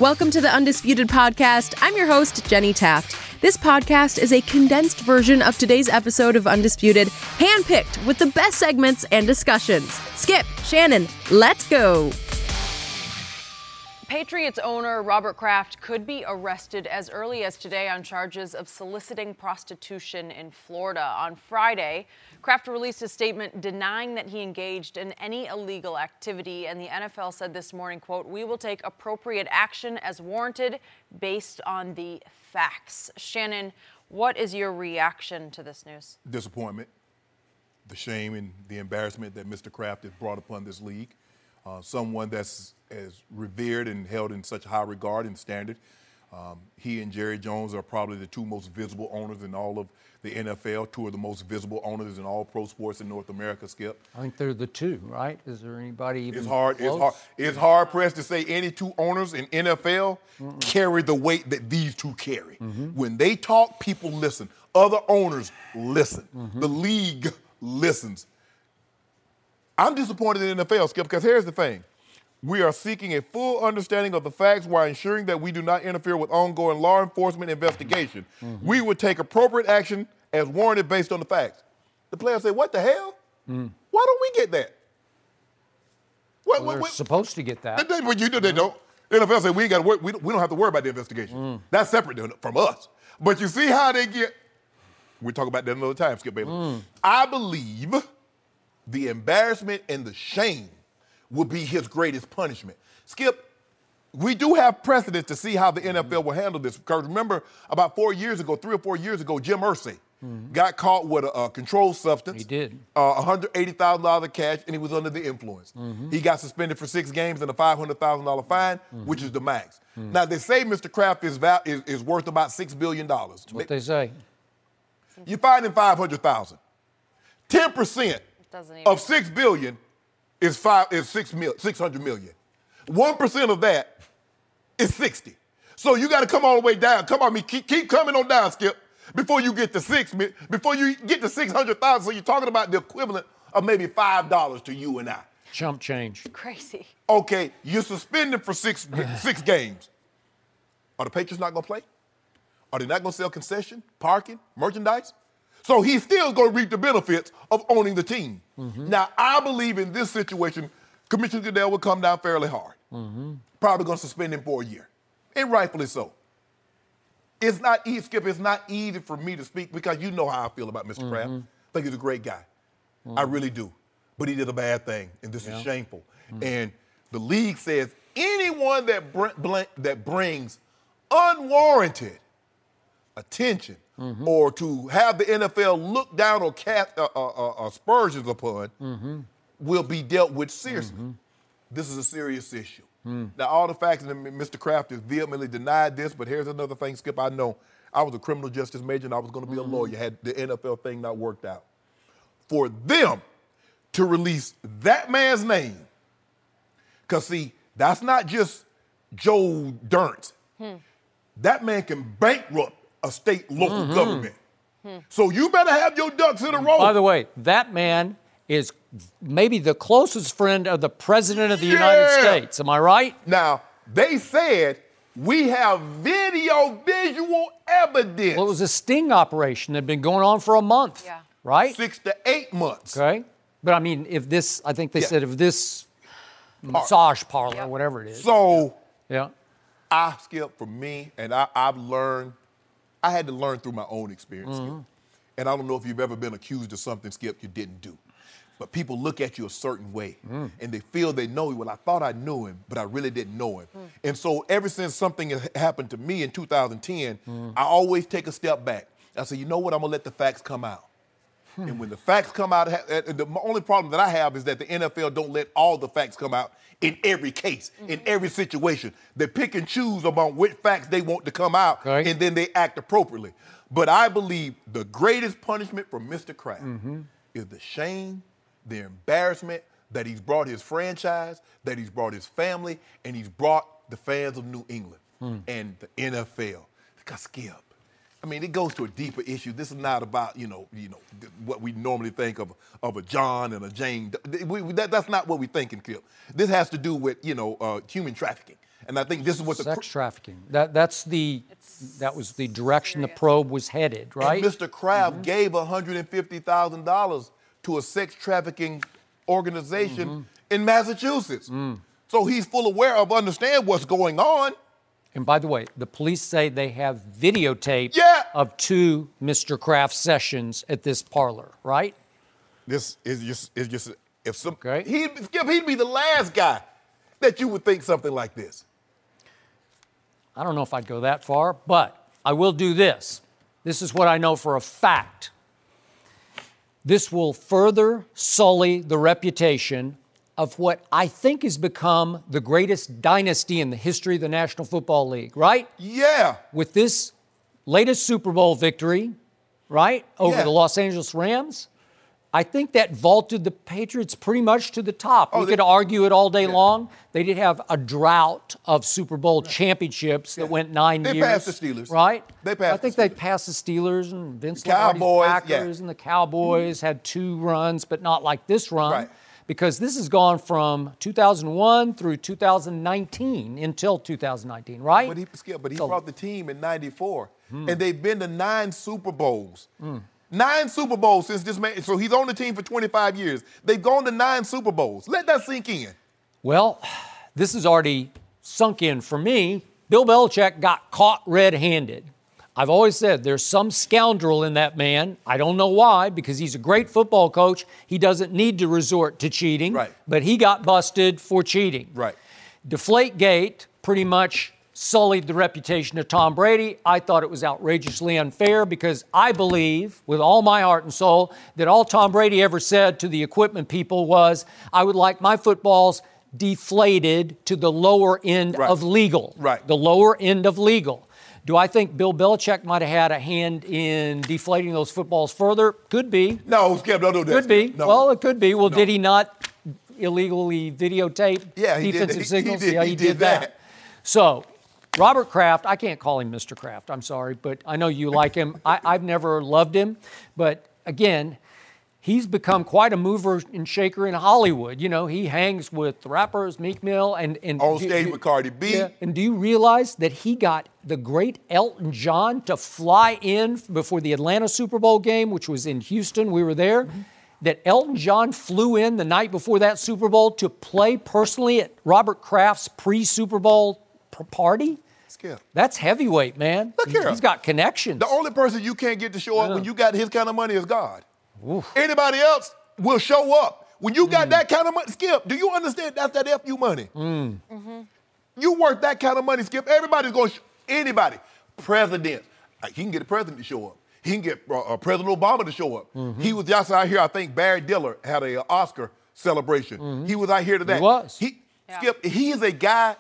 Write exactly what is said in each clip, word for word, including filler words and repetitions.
Welcome to the Undisputed Podcast. I'm your host, Jenny Taft. This podcast is a condensed version of today's episode of Undisputed, handpicked with the best segments and discussions. Skip, Shannon, let's go. Patriots owner Robert Kraft could be arrested as early as today on charges of soliciting prostitution in Florida. On Friday, Kraft released a statement denying that he engaged in any illegal activity, and the N F L said this morning, quote, "We will take appropriate action as warranted based on the facts." Shannon, what is your reaction to this news? Disappointment, the shame and the embarrassment that Mister Kraft has brought upon this league. Uh, someone that's as revered and held in such high regard and standard. Um, he and Jerry Jones are probably the two most visible owners in all of the N F L, two of the most visible owners in all pro sports in North America, Skip. I think they're the two, right? Is there anybody even It's hard, close? it's hard, it's hard pressed to say any two owners in N F L Mm-mm. carry the weight that these two carry. Mm-hmm. When they talk, people listen. Other owners listen. Mm-hmm. The league listens. I'm disappointed in the N F L, Skip, because here's the thing. We are seeking a full understanding of the facts while ensuring that we do not interfere with ongoing law enforcement investigation. Mm-hmm. We would take appropriate action as warranted based on the facts. The players say, what the hell? Mm. Why don't we get that? What, well, what, they're what? supposed to get that. They, but you do, they don't. The N F L say, we ain't got to work, we don't, we don't have to worry about the investigation. Mm. That's separate from us. But you see how they get, we'll talk about that another time, Skip Bayless. Mm. I believe the embarrassment and the shame will be his greatest punishment. Skip, we do have precedent to see how the N F L will handle this. Because remember, about four years ago, three or four years ago, Jim Irsay mm-hmm. got caught with a, a controlled substance. He did. Uh, one hundred eighty thousand dollars of cash, and he was under the influence. Mm-hmm. He got suspended for six games and a five hundred thousand dollars fine, mm-hmm. which is the max. Mm-hmm. Now, they say Mister Kraft is, val- is, is worth about six billion dollars. That's what they say. You find him five hundred thousand dollars. ten percent of six billion is five is six mil six hundred million. One percent of that is sixty. So you got to come all the way down. Come on, me keep, keep coming on down, Skip, before you get to six before you get to six hundred thousand. So you're talking about the equivalent of maybe five dollars to you and I. Chump change. Crazy. Okay, you're suspended for six six games. Are the Patriots not going to play? Are they not going to sell concession, parking, merchandise? So he's still going to reap the benefits of owning the team. Mm-hmm. Now, I believe in this situation, Commissioner Goodell will come down fairly hard. Mm-hmm. Probably going to suspend him for a year, and rightfully so. It's not easy, Skip, it's not easy for me to speak because you know how I feel about Mister Mm-hmm. Kraft. I think he's a great guy. Mm-hmm. I really do. But he did a bad thing, and this yeah. is shameful. Mm-hmm. And the league says anyone that, br- bl- that brings unwarranted attention Mm-hmm. or to have the N F L look down or cast uh, uh, uh, aspersions upon mm-hmm. will be dealt with seriously. Mm-hmm. This is a serious issue. Mm. Now, all the facts, and Mister Kraft has vehemently denied this, but here's another thing, Skip. I know I was a criminal justice major and I was going to be mm-hmm. a lawyer had the N F L thing not worked out. For them to release that man's name, because, see, that's not just Joe Durnt. Hmm. That man can bankrupt a state, local mm-hmm. government. Hmm. So you better have your ducks in a row. By the way, that man is maybe the closest friend of the President of the yeah. United States. Am I right? Now, they said we have video visual evidence. Well, it was a sting operation that had been going on for a month, yeah. right? Six to eight months. Okay. But, I mean, if this, I think they yeah. said if this massage parlor, yeah. whatever it is. So, yeah. I, Skip, for me, and I, I've learned, I had to learn through my own experience, mm-hmm. Skip. And I don't know if you've ever been accused of something, Skip, you didn't do. But people look at you a certain way, mm. and they feel they know you. Well, I thought I knew him, but I really didn't know him. Mm. And so ever since something happened to me in two thousand ten, mm. I always take a step back. I say, you know what, I'm going to let the facts come out. Hmm. And when the facts come out, the only problem that I have is that the N F L don't let all the facts come out in every case, mm-hmm. in every situation. They pick and choose about which facts they want to come out, right. and then they act appropriately. But I believe the greatest punishment for Mister Kraft mm-hmm. is the shame, the embarrassment that he's brought his franchise, that he's brought his family, and he's brought the fans of New England mm. and the N F L. Because, Skip, I mean, it goes to a deeper issue. This is not about, you know, you know, what we normally think of, of a John and a Jane. We, that, that's not what we're thinking, Skip. This has to do with, you know, uh, human trafficking. And I think this is what the sex trafficking. That that's the it's that was the direction serious. The probe was headed, right? And Mister Kraft mm-hmm. gave one hundred fifty thousand dollars to a sex trafficking organization mm-hmm. in Massachusetts. Mm. So he's full aware of understand what's going on. And by the way, the police say they have videotape yeah. of two Mister Kraft sessions at this parlor, right? This is just is just if some okay. he'd he'd be the last guy that you would think something like this. I don't know if I'd go that far, but I will do this. This is what I know for a fact. This will further sully the reputation of what I think has become the greatest dynasty in the history of the National Football League, right? Yeah. With this latest Super Bowl victory, right, over yeah. the Los Angeles Rams, I think that vaulted the Patriots pretty much to the top. Oh, we they, could argue it all day yeah. long. They did have a drought of Super Bowl championships that yeah. went nine they years. They passed the Steelers. Right? They passed I think the they passed the Steelers and Vince Cowboys, Lombardi's Packers yeah. and the Cowboys mm-hmm. had two runs, but not like this run. Right. Because this has gone from two thousand one through two thousand nineteen until two thousand nineteen, right? But he, but he so, brought the team in ninety-four, mm. and they've been to nine Super Bowls. Mm. Nine Super Bowls since this man, so he's on the team for twenty-five years. They've gone to nine Super Bowls. Let that sink in. Well, this has already sunk in for me. Bill Belichick got caught red-handed. I've always said there's some scoundrel in that man. I don't know why, because he's a great football coach. He doesn't need to resort to cheating. Right. But he got busted for cheating. Right. Deflategate pretty much sullied the reputation of Tom Brady. I thought it was outrageously unfair because I believe with all my heart and soul that all Tom Brady ever said to the equipment people was, I would like my footballs deflated to the lower end right. of legal. Right. The lower end of legal. Do I think Bill Belichick might have had a hand in deflating those footballs further? Could be. No, Skip, don't do that. Could be. No. Well, it could be. Well, no. did he not illegally videotape yeah, he defensive did. signals? He, he did, yeah, he, he did, did that. that. So, Robert Kraft, I can't call him Mister Kraft. I'm sorry, but I know you like him. I, I've never loved him. But, again, he's become quite a mover and shaker in Hollywood. You know, he hangs with rappers, Meek Mill, and... and on do, stage do, with Cardi B. Yeah, and do you realize that he got the great Elton John to fly in before the Atlanta Super Bowl game, which was in Houston? We were there. Mm-hmm. That Elton John flew in the night before that Super Bowl to play personally at Robert Kraft's pre-Super Bowl party? Skip. That's heavyweight, man. Look here. He's got connections. The only person you can't get to show up yeah. when you got his kind of money is God. Oof. Anybody else will show up. When you got mm. that kind of money, Skip, do you understand that's that F U money? Mm. Mm-hmm. You worth that kind of money, Skip. Everybody's going to, sh- anybody, president, uh, he can get the president to show up. He can get uh, uh, President Obama to show up. Mm-hmm. He was just out here, I think Barry Diller had an uh, Oscar celebration. Mm-hmm. He was out here to that. He was. He, yeah. Skip, he is a guy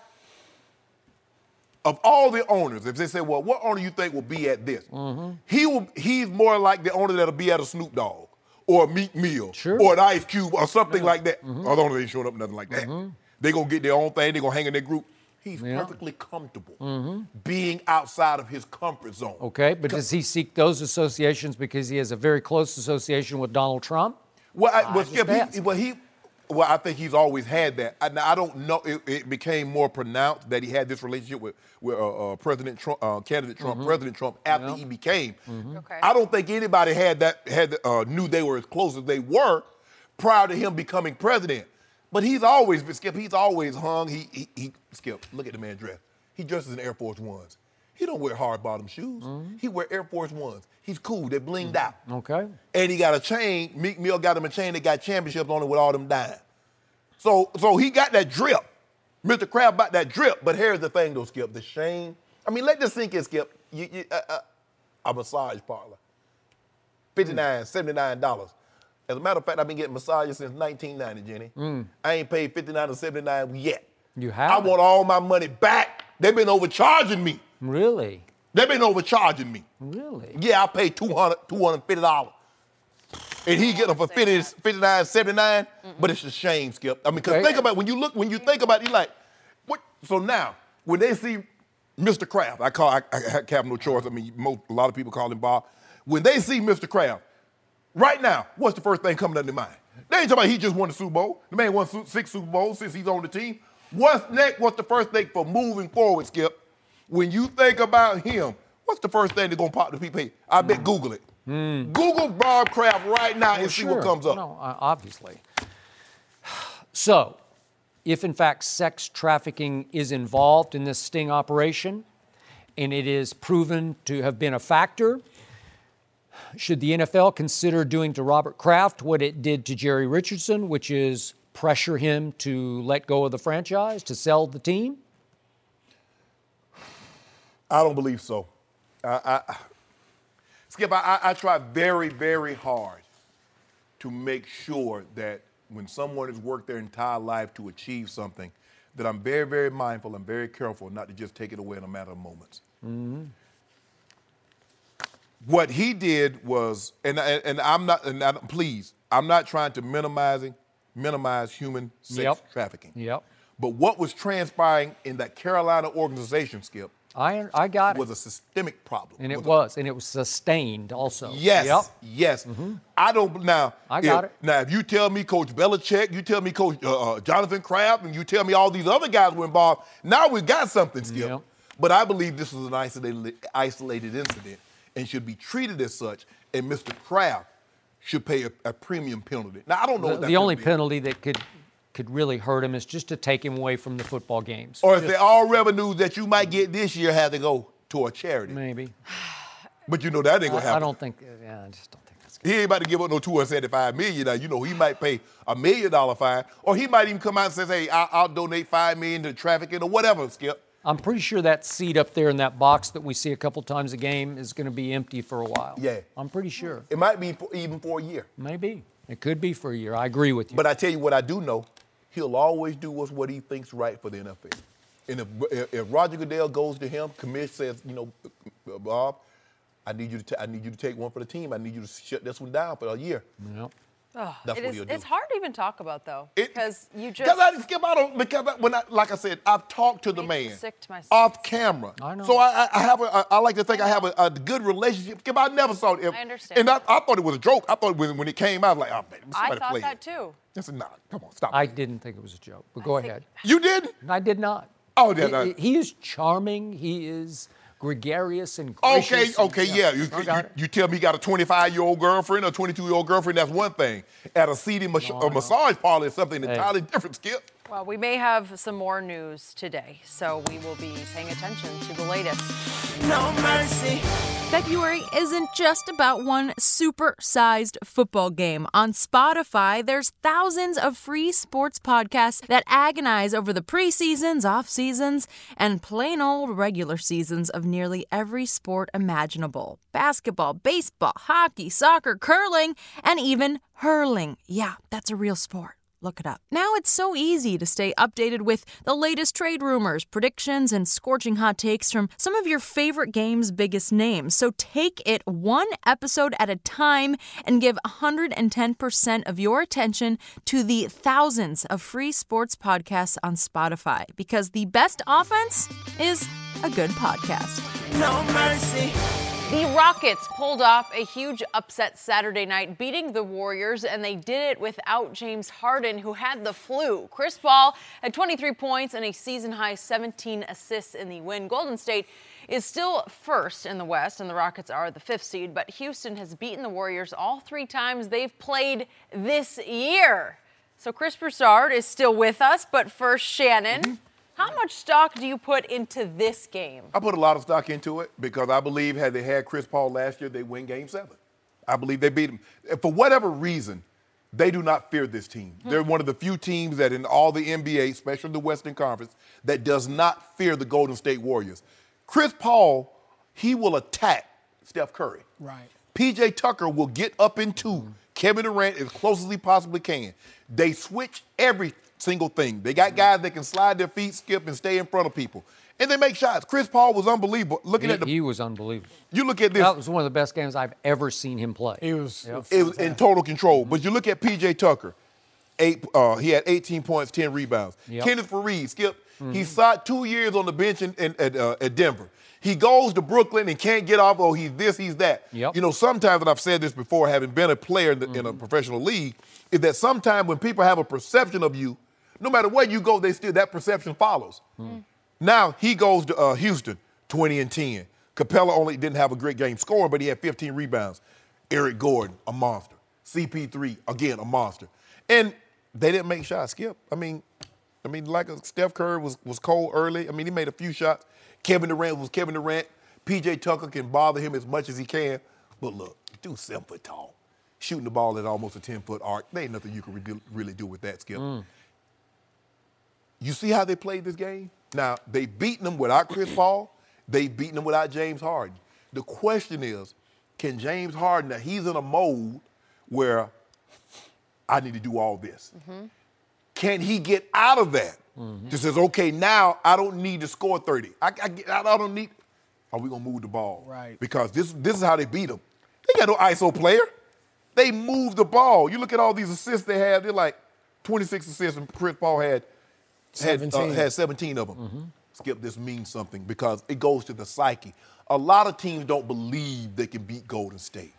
of all the owners. If they say, well, what owner you think will be at this? Mm-hmm. He will. He's more like the owner that'll be at a Snoop Dogg or a Meek Mill sure. or an Ice Cube or something yeah. like that. Mm-hmm. Although they ain't showing up nothing like that. Mm-hmm. They're going to get their own thing. They're going to hang in their group. He's yeah. perfectly comfortable mm-hmm. being outside of his comfort zone. Okay, but does he seek those associations because he has a very close association with Donald Trump? Well, I, I well, Skip, he, well, he, well, I think he's always had that. I, I don't know. It, it became more pronounced that he had this relationship with, with uh, uh, President Trump, uh, candidate Trump, mm-hmm. President Trump, after yeah. he became. Mm-hmm. Okay. I don't think anybody had that had uh, knew they were as close as they were prior to him becoming president. But he's always, Skip, he's always hung. He, he, he Skip, look at the man dressed. He dresses in Air Force Ones. He don't wear hard-bottom shoes. Mm-hmm. He wear Air Force Ones. He's cool. They're blinged mm-hmm. out. Okay. And he got a chain. Meek Mill got him a chain that got championships on it with all them dimes. So, so he got that drip. Mister Kraft got that drip. But here's the thing, though, Skip. The shame. I mean, let this sink in, Skip. You, you, uh, uh, a massage parlor. fifty-nine dollars, seventy-nine dollars. As a matter of fact, I've been getting massages since nineteen ninety, Jenny. Mm. I ain't paid fifty-nine or seventy-nine dollars yet. You have? I want all my money back. They've been overcharging me. Really? They've been overcharging me. Really? Yeah, I paid two hundred dollars, two hundred fifty dollars. And he get them for fifty, fifty-nine, seventy-nine, mm-mm. But it's a shame, Skip. I mean, because okay. think about it, when you look, when you think about it, you're like, what? So now, when they see Mister Kraft, I call, I, I have no choice. I mean, most, a lot of people call him Bob. When they see Mister Kraft, right now, what's the first thing coming to their mind? They ain't talking about he just won the Super Bowl. The man won six Super Bowls since he's on the team. What's next? What's the first thing for moving forward, Skip? When you think about him, what's the first thing that's going to pop to people's head? I bet mm. Google it. Mm. Google Bob Kraft right now and well, see sure. what comes up. No, uh, obviously. So, if in fact sex trafficking is involved in this sting operation, and it is proven to have been a factor, should the N F L consider doing to Robert Kraft what it did to Jerry Richardson, which is pressure him to let go of the franchise, to sell the team? I don't believe so. I, I, Skip, I, I try very, very hard to make sure that when someone has worked their entire life to achieve something, that I'm very, very mindful and very careful not to just take it away in a matter of moments. Mm-hmm. What he did was, and, and I'm not, and I, please, I'm not trying to minimizing, minimize human sex yep. trafficking. Yep. But what was transpiring in that Carolina organization, Skip, I, I got was it. a systemic problem. And it was, was, a, and it was sustained also. Yes, yep. yes. Mm-hmm. I don't, now. I got if, it. Now, if you tell me Coach Belichick, you tell me Coach uh, uh, Jonathan Kraft, and you tell me all these other guys were involved, now we've got something, Skip. Yep. But I believe this was an isolated, isolated incident and should be treated as such, and Mister Kraft should pay a, a premium penalty. Now, I don't know The, what that the only be. penalty that could could really hurt him is just to take him away from the football games. Or just, if all revenues that you might get this year had to go to a charity. Maybe. But you know that ain't gonna I, happen. I don't think, yeah, I just don't think that's good. He ain't about to give up no two hundred seventy-five million dollars. Now, you know, he might pay a million dollar fine, or he might even come out and say, hey, I'll, I'll donate five million dollars to trafficking or whatever, Skip. I'm pretty sure that seat up there in that box that we see a couple times a game is going to be empty for a while. Yeah. I'm pretty sure. It might be for, even for a year. Maybe. It could be for a year. I agree with you. But I tell you what I do know, he'll always do what's what he thinks right for the N F L. And if, if, if Roger Goodell goes to him, Commish says, you know, Bob, I need you to ta- I need you to take one for the team. I need you to shut this one down for a year. Yep. Oh, That's it what is, he'll do. It's hard to even talk about, though, It- because you just... Because I skip out on, because I, when I, like I said, I've talked to the Makes me man sick to my stomach. off camera. I know. So I, I have a, I like to think I have a, a good relationship. Skip, I never saw it. I understand. And I, I thought it was a joke. I thought when, when it came out, I was like, oh, man, I somebody thought played that, it. too. I said, nah, come on, stop. I it. didn't think it was a joke, but go think- ahead. You didn't? I did not. Oh, yeah. He, no. he is charming. He is gregarious and Okay, gracious. okay, and, yeah. You, I you, got it. you tell me you got a twenty-five-year-old girlfriend or twenty-two-year-old girlfriend, that's one thing. At a seedy mas- No, a no. massage parlor is something Hey. entirely different, Skip. Well, we may have some more news today, so we will be paying attention to the latest. No mercy. February isn't just about one super-sized football game. On Spotify, there's thousands of free sports podcasts that agonize over the preseasons, off-seasons, and plain old regular seasons of nearly every sport imaginable. Basketball, baseball, hockey, soccer, curling, and even hurling. Yeah, that's a real sport. Look it up. Now it's so easy to stay updated with the latest trade rumors, predictions, and scorching hot takes from some of your favorite game's biggest names. So take it one episode at a time and give one hundred ten percent of your attention to the thousands of free sports podcasts on Spotify, because the best offense is a good podcast. No mercy. The Rockets pulled off a huge upset Saturday night, beating the Warriors, and they did it without James Harden, who had the flu. Chris Paul had twenty-three points and a season-high seventeen assists in the win. Golden State is still first in the West, and the Rockets are the fifth seed, but Houston has beaten the Warriors all three times they've played this year. So Chris Broussard is still with us, but first, Shannon. Mm-hmm. How much stock do you put into this game? I put a lot of stock into it because I believe had they had Chris Paul last year, they win Game seven. I believe they beat him. For whatever reason, they do not fear this team. Hmm. They're one of the few teams that in all the N B A, especially the Western Conference, that does not fear the Golden State Warriors. Chris Paul, he will attack Steph Curry. Right. P J Tucker will get up into mm. Kevin Durant as close as he possibly can. They switch every single thing. They got guys that can slide their feet, skip, and stay in front of people. And they make shots. Chris Paul was unbelievable. Looking He, at the, he was unbelievable. you look at this. That was one of the best games I've ever seen him play. He was. Yep. It was in total control. But you look at P J Tucker. Eight. Uh, he had eighteen points, ten rebounds. Yep. Kenneth Faried, Skip. Mm-hmm. He sat two years on the bench in, in, at, uh, at Denver. He goes to Brooklyn and can't get off. Oh, he's this, he's that. Yep. You know, sometimes, and I've said this before, having been a player in, the, mm-hmm. in a professional league, is that sometimes when people have a perception of you No matter where you go, they still that perception follows. Mm. Now he goes to uh, Houston, twenty and ten. Capella only didn't have a great game scoring, but he had fifteen rebounds. Eric Gordon, a monster. C P three, again, a monster. And they didn't make shots, Skip. I mean, I mean, like a Steph Curry was, was cold early. I mean, he made a few shots. Kevin Durant was Kevin Durant. P J Tucker can bother him as much as he can. But look, dude's seven foot tall. Shooting the ball at almost a ten-foot arc. There ain't nothing you can re- really do with that, Skip. Mm. You see how they played this game? Now, they beaten them without Chris Paul. They beaten them without James Harden. The question is, can James Harden, now he's in a mode where I need to do all this. Mm-hmm. Can he get out of that? Mm-hmm. Just says, okay, now I don't need to score thirty. I, I, I don't need, are we going to move the ball? Right. Because this, this is how they beat them. They got no I S O player. They moved the ball. You look at all these assists they have, they're like twenty-six assists, and Chris Paul had seventeen, had, uh, had seventeen of them. Mm-hmm. Skip, this means something because it goes to the psyche. A lot of teams don't believe they can beat Golden State.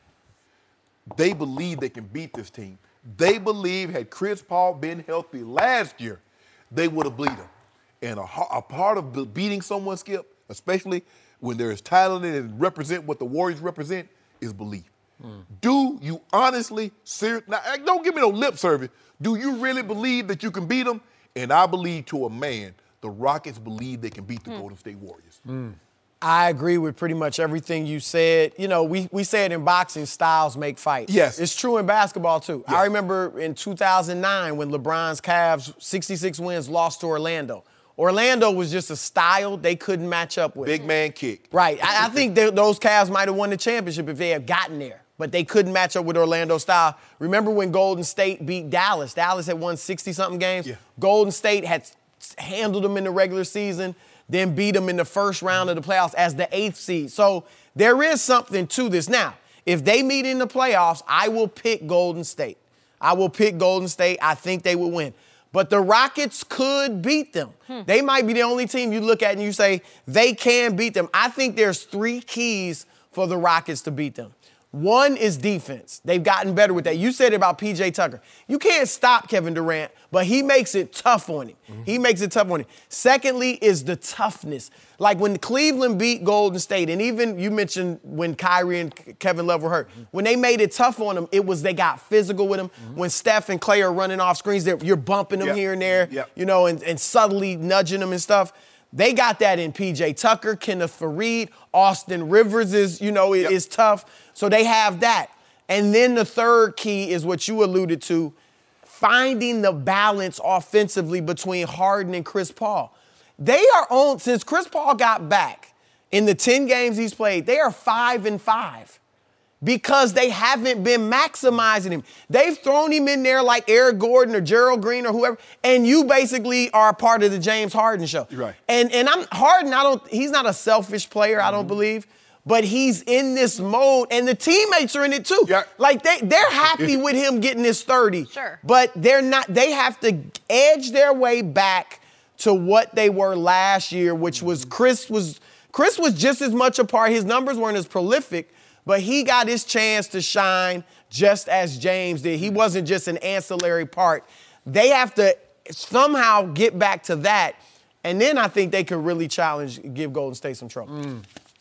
They believe they can beat this team. They believe had Chris Paul been healthy last year, they would have beat him. And a, a part of beating someone, Skip, especially when they're as talented and represent what the Warriors represent, is belief. Mm. Do you honestly, ser- now, don't give me no lip service. Do you really believe that you can beat them? And I believe to a man, the Rockets believe they can beat the mm. Golden State Warriors. Mm. I agree with pretty much everything you said. You know, we, we say it in boxing, styles make fights. Yes. It's true in basketball, too. Yes. I remember in two thousand nine when LeBron's Cavs, sixty-six wins, lost to Orlando. Orlando was just a style they couldn't match up with. Big man kick. Right. I, I think they, those Cavs might have won the championship if they had gotten there, but they couldn't match up with Orlando's style. Remember when Golden State beat Dallas? Dallas had won sixty-something games. Yeah. Golden State had handled them in the regular season, then beat them in the first round of the playoffs as the eighth seed. So there is something to this. Now, if they meet in the playoffs, I will pick Golden State. I will pick Golden State. I think they will win. But the Rockets could beat them. Hmm. They might be the only team you look at and you say they can beat them. I think there's three keys for the Rockets to beat them. One is defense. They've gotten better with that. You said it about P J Tucker. You can't stop Kevin Durant, but he makes it tough on him. Mm-hmm. He makes it tough on him. Secondly is the toughness. Like when Cleveland beat Golden State, and even you mentioned when Kyrie and Kevin Love were hurt, mm-hmm. when they made it tough on them, it was they got physical with them. Mm-hmm. When Steph and Clay are running off screens, you're bumping them yep. here and there, yep. you know, and, and subtly nudging them and stuff. They got that in P J Tucker, Kenneth Faried, Austin Rivers is, you know, yep. is tough. So they have that. And then the third key is what you alluded to, finding the balance offensively between Harden and Chris Paul. They are on, since Chris Paul got back, in the ten games he's played, they are five and five. Because they haven't been maximizing him. They've thrown him in there like Eric Gordon or Gerald Green or whoever, and you basically are a part of the James Harden show. Right. And and I'm Harden, I don't he's not a selfish player, mm-hmm. I don't believe, but he's in this mode, and the teammates are in it too. Yeah. Like they they're happy with him getting this thirty. Sure. But they're not, they have to edge their way back to what they were last year, which was Chris was Chris was just as much a part. His numbers weren't as prolific, but he got his chance to shine just as James did. He wasn't just an ancillary part. They have to somehow get back to that, and then I think they could really challenge, give Golden State some trouble. Mm.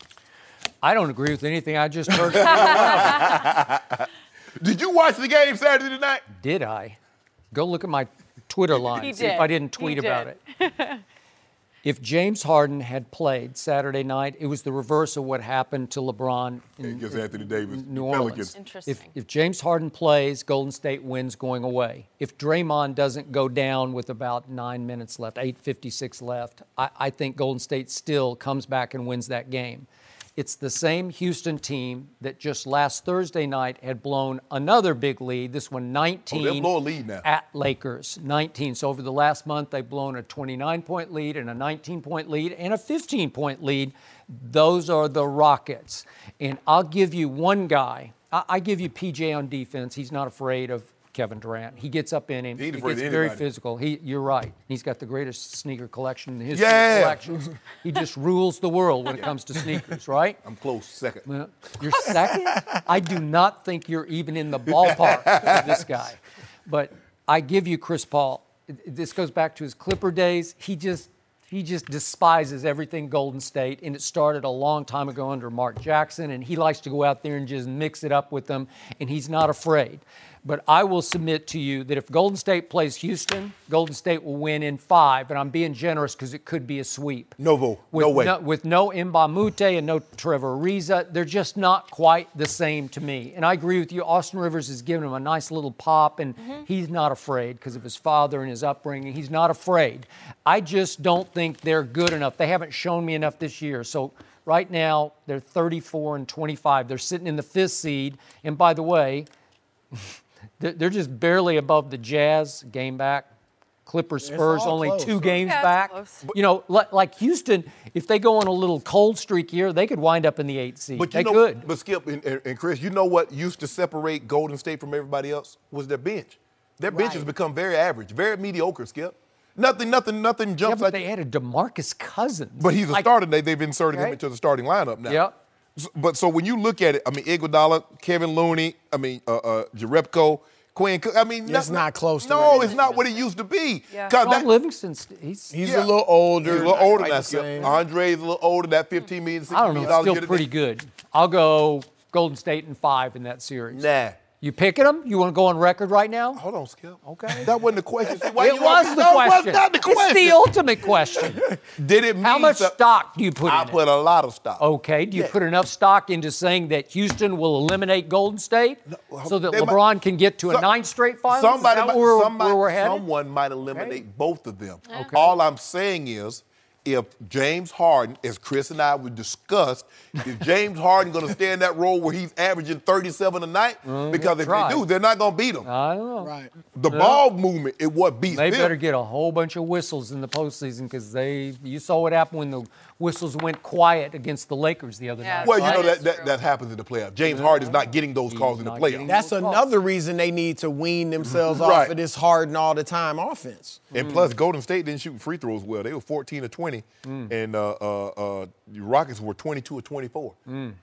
I don't agree with anything I just heard. Did you watch the game Saturday night? Did I? Go look at my Twitter line, He see did. if I didn't tweet He about did. it. If James Harden had played Saturday night, it was the reverse of what happened to LeBron in, Against Anthony Davis, in New the Orleans. Pelicans. Interesting. If, if James Harden plays, Golden State wins going away. If Draymond doesn't go down with about nine minutes left, eight fifty-six left, I, I think Golden State still comes back and wins that game. It's the same Houston team that just last Thursday night had blown another big lead, this one nineteen Oh, they'll blow a lead now. at Lakers, nineteen. So over the last month, they've blown a twenty-nine point lead and a nineteen point lead and a fifteen point lead. Those are the Rockets. And I'll give you one guy. I, I give you P J on defense. He's not afraid of Kevin Durant. He gets up in him. He ain't He afraid gets of very anybody. physical. He, you're right. He's got the greatest sneaker collection in the history Yeah. of collections. He just rules the world when it comes to sneakers, right? I'm close, second. Well, you're second? I do not think you're even in the ballpark of this guy. But I give you Chris Paul. this goes back to his Clipper days. He just he just despises everything Golden State, and it started a long time ago under Mark Jackson, and he likes to go out there and just mix it up with them, and he's not afraid. But I will submit to you that if Golden State plays Houston, Golden State will win in five, and I'm being generous because it could be a sweep. No, Vo. With No way. No, with no Mbah Moute and no Trevor Ariza, they're just not quite the same to me. And I agree with you. Austin Rivers has given him a nice little pop, and mm-hmm. he's not afraid because of his father and his upbringing. He's not afraid. I just don't think they're good enough. They haven't shown me enough this year. So right now, they're thirty-four and twenty-five. They're sitting in the fifth seed. And by the way, they're just barely above the Jazz, game back. Clippers, Spurs, only close, two huh? games Yeah, it's back. close. You know, like Houston, if they go on a little cold streak here, they could wind up in the eighth seed. But you they know, could. But Skip and, and Chris, you know what used to separate Golden State from everybody else was their bench. Their bench Right. has become very average, very mediocre. Skip, nothing, nothing, nothing Yeah, jumps but like. they added DeMarcus Cousins. But he's a Like, starter. They, they've inserted him Okay. into the starting lineup now. Yeah. S- But so when you look at it, I mean, Iguodala, Kevin Looney, I mean, uh, uh, Jerebko, Quinn Cook, I mean, It's not close to No, what it it's is. not what it used to be. Yeah. 'Cause Ron that- Livingston, he's, He's Yeah. a little older. He's a little older not than quite the that. same. Andre's a little older. That fifteen million, I sixteen don't million know, dollars still year to pretty date. good. I'll go Golden State in five in that series. Nah. You picking them? You want to go on record right now? Hold on, Skip. Okay. That wasn't the question. See, why It you was always- the no, it question. was not the question. It's the ultimate question. Did it mean How much so- stock do you put I in put it? a lot of stock. Okay, do you Yeah. put enough stock into saying that Houston will eliminate Golden State well, so that they might- LeBron can get to a Some- ninth straight final? Somebody, Is that might- where, somebody- where we're headed? someone might eliminate Okay. both of them. Okay. All I'm saying is, if James Harden, as Chris and I would discuss, if James Harden going to stay in that role where he's averaging thirty-seven a night, because if try. they do, they're not going to beat him. I don't know. Right. The ball movement is what beats They them. better get a whole bunch of whistles in the postseason because they. You saw what happened when the whistles went quiet against the Lakers the other Yeah. night. Well, you Right. know that, That's that, true. that happens in the playoffs. James Harden is not getting those calls in the not playoffs. getting- That's Close. another reason they need to wean themselves off Right. of this Harden all the time offense. And plus, Golden State didn't shoot free throws well. They were fourteen to twenty, and uh, uh, uh, the Rockets were twenty-two or twenty-four.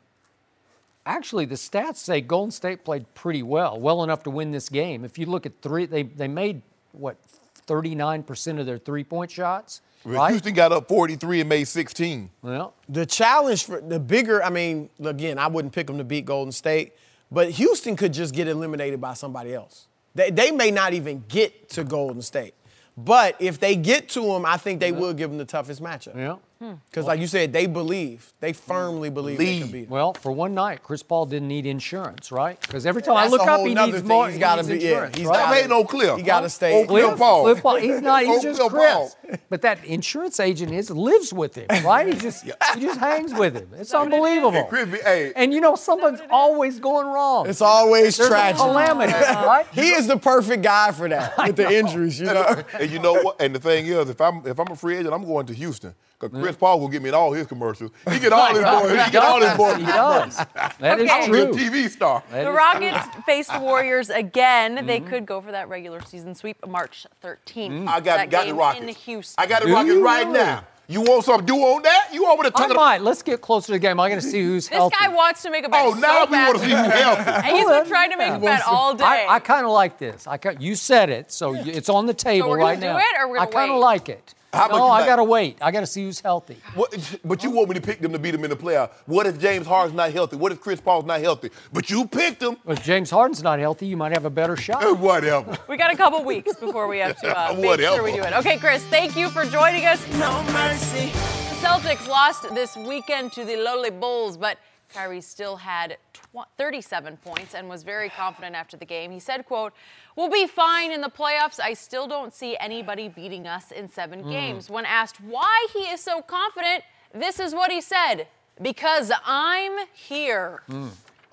Actually, the stats say Golden State played pretty well, well enough to win this game. If you look at three, they, they made, what, thirty-nine percent of their three-point shots, right? Houston got up forty-three and made sixteen. Well, The challenge for the bigger, I mean, again, I wouldn't pick them to beat Golden State, but Houston could just get eliminated by somebody else. They, they may not even get to Golden State. But if they get to them, I think they will give them the toughest matchup. yeah. Because like you said, they believe. They firmly believe they can Lead. beat them. Well, for one night, Chris Paul didn't need insurance, right? Because every time I That's look a up, whole he nother needs thing. more. He's he gotta needs be- yeah, insurance, he's right? That gotta- ain't no clear. He got to stay. Oh, Cliff Paul. Cliff Paul, he's not. He's Oh, just Cliff Chris. Paul. But that insurance agent his lives with him, right? He just he just hangs with him. It's unbelievable. Chris, be- hey, And you know something's always going wrong. It's always There's a tragic. calamity, right? He is the perfect guy for that with the injuries, you know. and you know what? And the thing is, if I'm if I'm a free agent, I'm going to Houston because Chris Paul will get me in all his commercials. He get all his boys. He get all his boys. He does. That is Okay. I'm a good true. T V star. That The is Rockets face the Warriors again. They could go for that regular season sweep March thirteenth. I got That got the game Rockets. in Houston. I got the Do Rockets you right really? now. You want something to do on that? You want me to I turn it? might. Let's get closer to the game. I got to see who's This healthy. guy wants to make a bet Oh, now so we want to see who's badly. healthy. And he's Well, been trying to make yeah. a bet all day. I, I kind of like this. I ca- you said it, so y- it's on the table we're gonna right do now. it, or we're gonna I kind of wait? like it. How about no, you I like- got to wait. I got to see who's healthy. What, but you want me to pick them to beat them in the playoffs. What if James Harden's not healthy? What if Chris Paul's not healthy? But you picked them. If James Harden's not healthy, you might have a better shot. Eh, Whatever. We got a couple weeks before we have to uh, make Whatever. sure we do it. Okay, Chris, thank you for joining us. No mercy. The Celtics lost this weekend to the lowly Bulls, but Kyrie still had tw- thirty-seven points and was very confident after the game. He said, quote, "We'll be fine in the playoffs. I still don't see anybody beating us in seven games." When asked why he is so confident, this is what he said: "Because I'm here." So,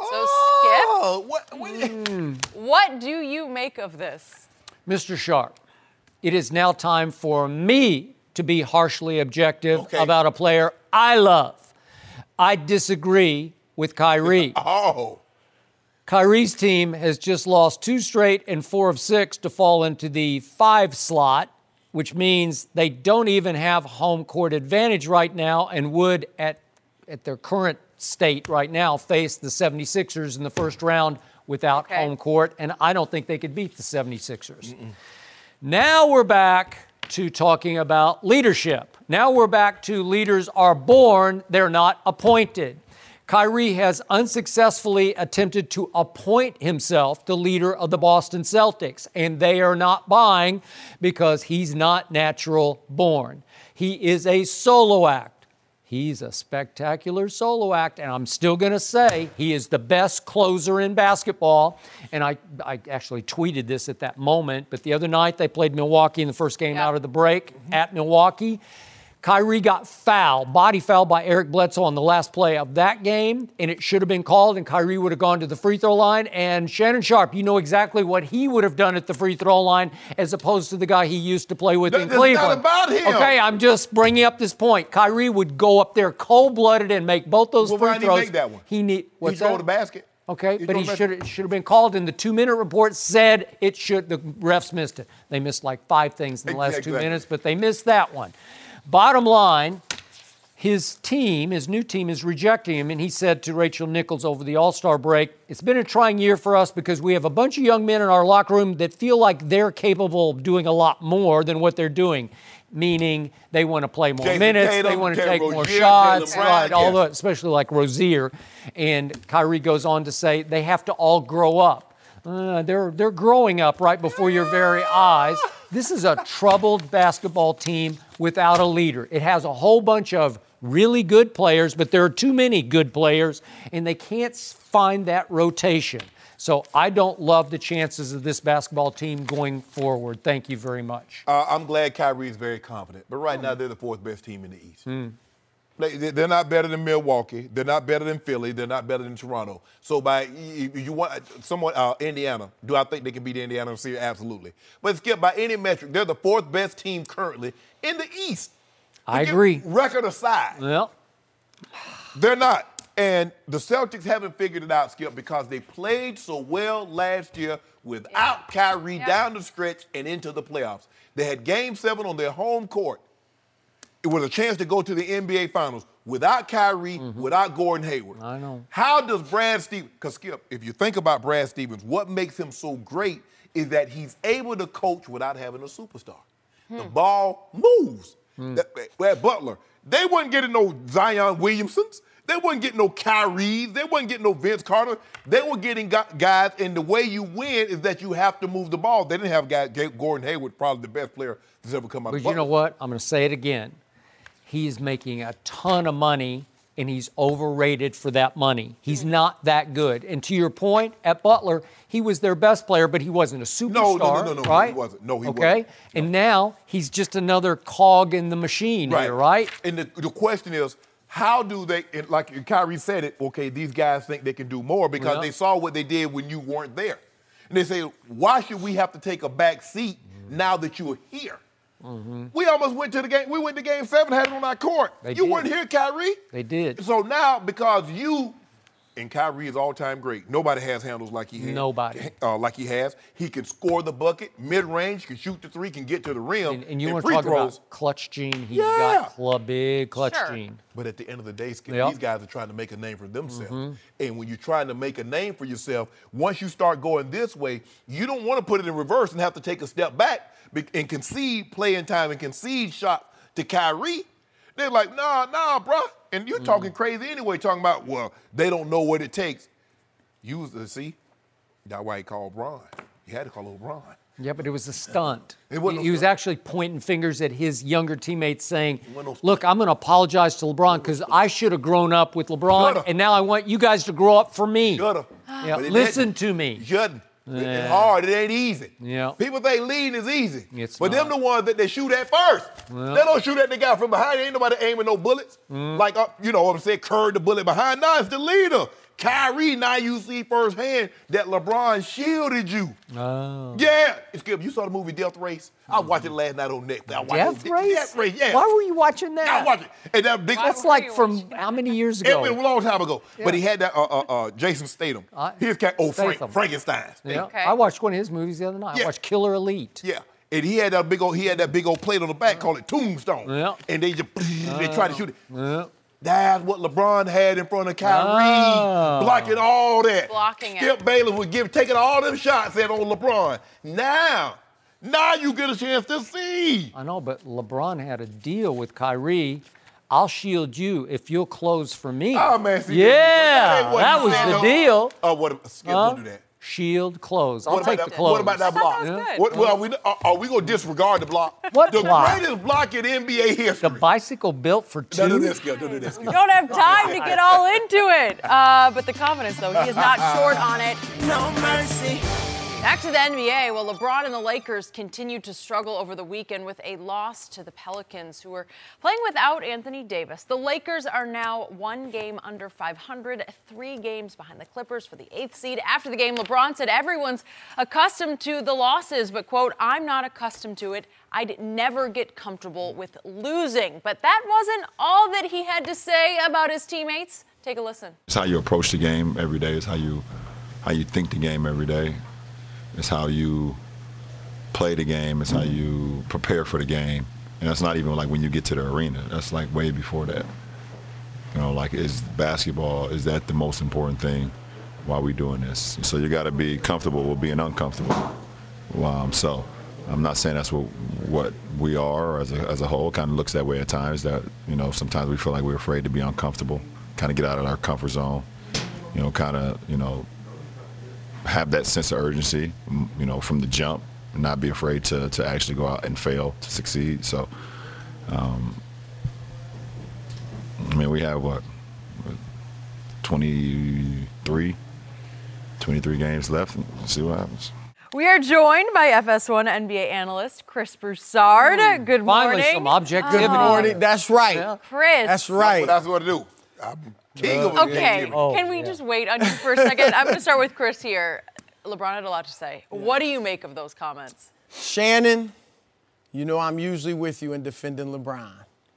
Oh, what, what, Skip, what do you make of this? Mister Sharp, it is now time for me to be harshly objective Okay. about a player I love. I disagree with Kyrie. Oh. Kyrie's team has just lost two straight and four of six to fall into the five slot, which means they don't even have home court advantage right now and would, at, at their current state right now, face the seventy-sixers in the first round without Okay. home court, and I don't think they could beat the seventy-sixers. Now we're back to talking about leadership. Now we're back to leaders are born, they're not appointed. Kyrie has unsuccessfully attempted to appoint himself the leader of the Boston Celtics, and they are not buying because he's not natural born. He is a solo act. He's a spectacular solo act, and I'm still going to say he is the best closer in basketball. And I, I actually tweeted this at that moment, but the other night they played Milwaukee in the first game Yeah. out of the break at Milwaukee. Kyrie got fouled, body fouled by Eric Bledsoe on the last play of that game, and it should have been called, and Kyrie would have gone to the free throw line. And Shannon Sharp, you know exactly what he would have done at the free throw line as opposed to the guy he used to play with That- in that's Cleveland. not about him. Okay, I'm just bringing up this point. Kyrie would go up there cold-blooded and make both those Well, free why didn't he throws. make that one? He need He what's throw that? the basket. Okay, but throw he the should should have been called. In the two-minute report said it should. The refs missed it. They missed like five things in the last two Exactly. minutes, but they missed that one. Bottom line, his team, his new team, is rejecting him, and he said to Rachel Nichols over the All-Star break, "It's been a trying year for us because we have a bunch of young men in our locker room that feel like they're capable of doing a lot more than what they're doing." Meaning they want to play more Jason minutes, Tatum, they want to Terry take more Rozier, shots, Jaylen Brown, right? All yeah. the, especially like Rozier. And Kyrie goes on to say they have to all grow up. Uh, they're they're growing up right before your very eyes. This is a troubled basketball team without a leader. It has a whole bunch of really good players, but there are too many good players, and they can't find that rotation. So I don't love the chances of this basketball team going forward. Thank you very much. Uh, I'm glad Kyrie is very confident, but right now they're the fourth best team in the East. They, they're not better than Milwaukee. They're not better than Philly. They're not better than Toronto. So by you, you want someone uh, Indiana, do I think they can beat Indiana in series? Absolutely. But Skip, by any metric, they're the fourth best team currently in the East. I Forget agree. Record aside, Well, they're not. And the Celtics haven't figured it out, Skip, because they played so well last year without Kyrie Yeah. down the stretch and into the playoffs. They had game seven on their home court. It was a chance to go to the N B A Finals without Kyrie, without Gordon Hayward. I know. How does Brad Stevens, because Skip, if you think about Brad Stevens, what makes him so great is that he's able to coach without having a superstar. The ball moves. That, that Butler, they wasn't getting no Zion Williamsons. They wasn't getting no Kyrie. They wasn't getting no Vince Carter. They were getting gu- guys, and the way you win is that you have to move the ball. They didn't have guys, Gordon Hayward, probably the best player that's ever come out but of you know Butler. what? I'm going to say it again. He's making a ton of money, and he's overrated for that money. He's not that good. And to your point, at Butler, he was their best player, but he wasn't a superstar, No, no, no, no, no, he right? wasn't. No, he okay? wasn't. And now he's just another cog in the machine here, right? And the, the question is, how do they, and like Kyrie said it, okay, these guys think they can do more because Yeah. they saw what they did when you weren't there. And they say, why should we have to take a back seat now that you're here? We almost went to the game. We went to game seven, had it on our court. They you did. weren't here, Kyrie. They did. So now, because you, and Kyrie is all-time great. Nobody has handles like he has. Nobody. Uh, like he has. He can score the bucket, mid-range, can shoot the three, can get to the rim. And, and you and want to free talk throws. about clutch gene? He's Yeah. got club, big clutch Sure. gene. But at the end of the day, Skip, Yep. these guys are trying to make a name for themselves. Mm-hmm. And when you're trying to make a name for yourself, once you start going this way, you don't want to put it in reverse and have to take a step back be- and concede playing time and concede shot to Kyrie. They're like, nah, nah, bruh. And you're talking crazy anyway, talking about, well, they don't know what it takes. Use the see, that's why he called Bron. He had to call LeBron. Yeah, but it was a stunt. It wasn't he, no he was stunt. actually pointing fingers at his younger teammates saying, wasn't no look, I'm going to apologize to LeBron because I should have grown up with LeBron, Shoulda. and now I want you guys to grow up for me. Shoulda. Yeah, But it listen didn't. to me. Shouldn't. It's Yeah. hard. It ain't easy. Yeah. People think leading is easy. It's but them not. the ones that they shoot at first. Well. They don't shoot at the guy from behind. Ain't nobody aiming no bullets. Mm. Like, uh, you know what I'm saying, curve the bullet behind. Nah, it's the leader. Kyrie, now you see firsthand that LeBron shielded you. Oh. Yeah. Skip, you saw the movie Death Race? I watched it last night on Netflix. I watched Death it. Race? Death Race, yeah. Why were you watching that? I watched it. And that big That's Why were like you from watching how many years it ago? was a long time ago. But he had that uh, uh, uh, Jason Statham. Uh, His cat, oh, Frank, Statham. Frankenstein. Yeah. Okay. I watched one of his movies the other night. I Yeah. watched Killer Elite. Yeah. And he had that big old, he had that big old plate on the back called it Tombstone. Yeah. And they just, they tried to shoot it. Yeah. That's what LeBron had in front of Kyrie, Oh. blocking all that. Blocking it. Skip Bayless was giving, taking all them shots at on LeBron. Now, Now you get a chance to see. I know, but LeBron had a deal with Kyrie. I'll shield you if you'll close for me. Oh, man. See, yeah, that, that was the deal. Oh, what? Skip, Huh? don't do that. Shield, close. I'll What take about the that, close. What about that block? that was good. What, well, are we, are, are we going to disregard the block? What the block? greatest block in N B A history. The bicycle built for two? Don't do this, Skip. Don't do this, Skip. We don't have time to get all into it. Uh, but the confidence, though, he is not short on it. No mercy. Back to the N B A. Well, LeBron and the Lakers continued to struggle over the weekend with a loss to the Pelicans, who were playing without Anthony Davis. The Lakers are now one game under five hundred, three games behind the Clippers for the eighth seed. After the game, LeBron said everyone's accustomed to the losses, but, quote, I'm not accustomed to it. I'd never get comfortable with losing. But that wasn't all that he had to say about his teammates. Take a listen. It's how you approach the game every day. It's how you, how you think the game every day. It's how you play the game. It's how you prepare for the game. And that's not even like when you get to the arena. That's like way before that. You know, like is basketball, is that the most important thing while we're doing this? So you got to be comfortable with being uncomfortable. Um, so I'm not saying that's what what we are as a, as a whole. Kind of looks that way at times, that, you know, sometimes we feel like we're afraid to be uncomfortable, kind of get out of our comfort zone, you know, kind of, you know, have that sense of urgency, you know, from the jump, and not be afraid to to actually go out and fail to succeed. So, um, I mean, we have what, twenty-three, twenty-three games left. Let's see what happens. We are joined by F S one N B A analyst Chris Broussard. Mm, Good finally morning. some objectivity. Good morning. That's right. Yeah. Chris. That's right. That's what I do. I'm king of Okay, Oh, can we yeah. just wait on you for a second? I'm going to start with Chris here. LeBron had a lot to say. What do you make of those comments? Shannon, you know I'm usually with you in defending LeBron.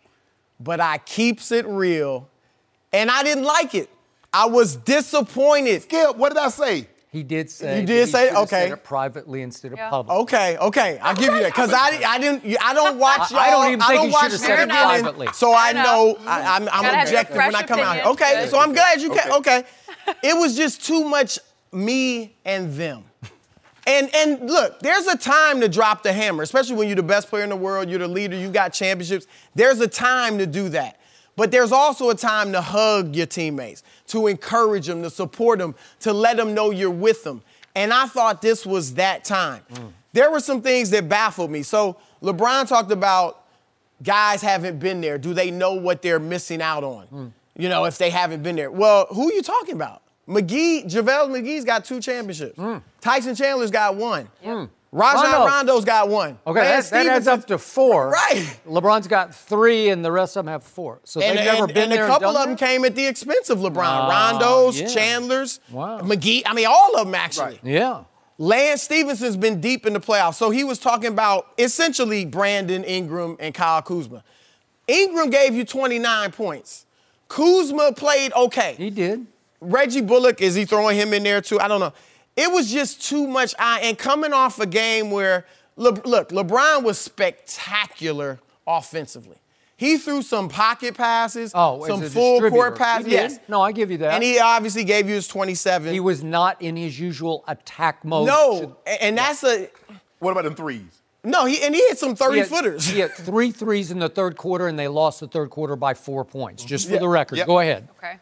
But I keeps it real, and I didn't like it. I was disappointed. Skip, what did I say? He did say. You did he say- should have okay. Said it privately instead of Yeah. publicly. Okay, okay, I'll give you that. Because I, I didn't, I don't watch I- y'all. I don't even think don't he watch should have said it Shannon, privately. So I Fair know enough. I, I'm, I'm Gotta have objective your when I fresh come out here. opinion. Okay, Good. so I'm glad you can. Okay. Okay, it was just too much me and them. And and look, there's a time to drop the hammer, especially when you're the best player in the world, you're the leader, you got championships. There's a time to do that. But there's also a time to hug your teammates, to encourage them, to support them, to let them know you're with them. And I thought this was that time. Mm. There were some things that baffled me. So LeBron talked about guys haven't been there. Do they know what they're missing out on? Mm. You know, if they haven't been there. Well, who are you talking about? McGee, JaVale McGee's got two championships. Mm. Tyson Chandler's got one. Mm. Rajon Rondo. Rondo's got one. Okay, Lance that, that adds up Stevenson- to four. Right. LeBron's got three, and the rest of them have four. So And, they've never and, been and there a couple and of done them that? came at the expense of LeBron. Ah, Rondo's, yeah. Chandler's, Wow. McGee. I mean, all of them actually. Right. Yeah. Lance Stevenson's been deep in the playoffs. So he was talking about essentially Brandon Ingram and Kyle Kuzma. Ingram gave you twenty-nine points. Kuzma played okay. He did. Reggie Bullock, is he throwing him in there too? I don't know. It was just too much. I, and coming off a game where, Le, look, LeBron was spectacular offensively. He threw some pocket passes, Oh, some as a full distributor. court passes. He did. Yes. No, I give you that. And he obviously gave you his twenty-seven. He was not in his usual attack mode. No, and, and that's a What about them threes? no. He and he hit some He thirty had- footers. He had three threes in the third quarter, and they lost the third quarter by four points. Just for Yeah. the record. Yep. Go ahead. Okay.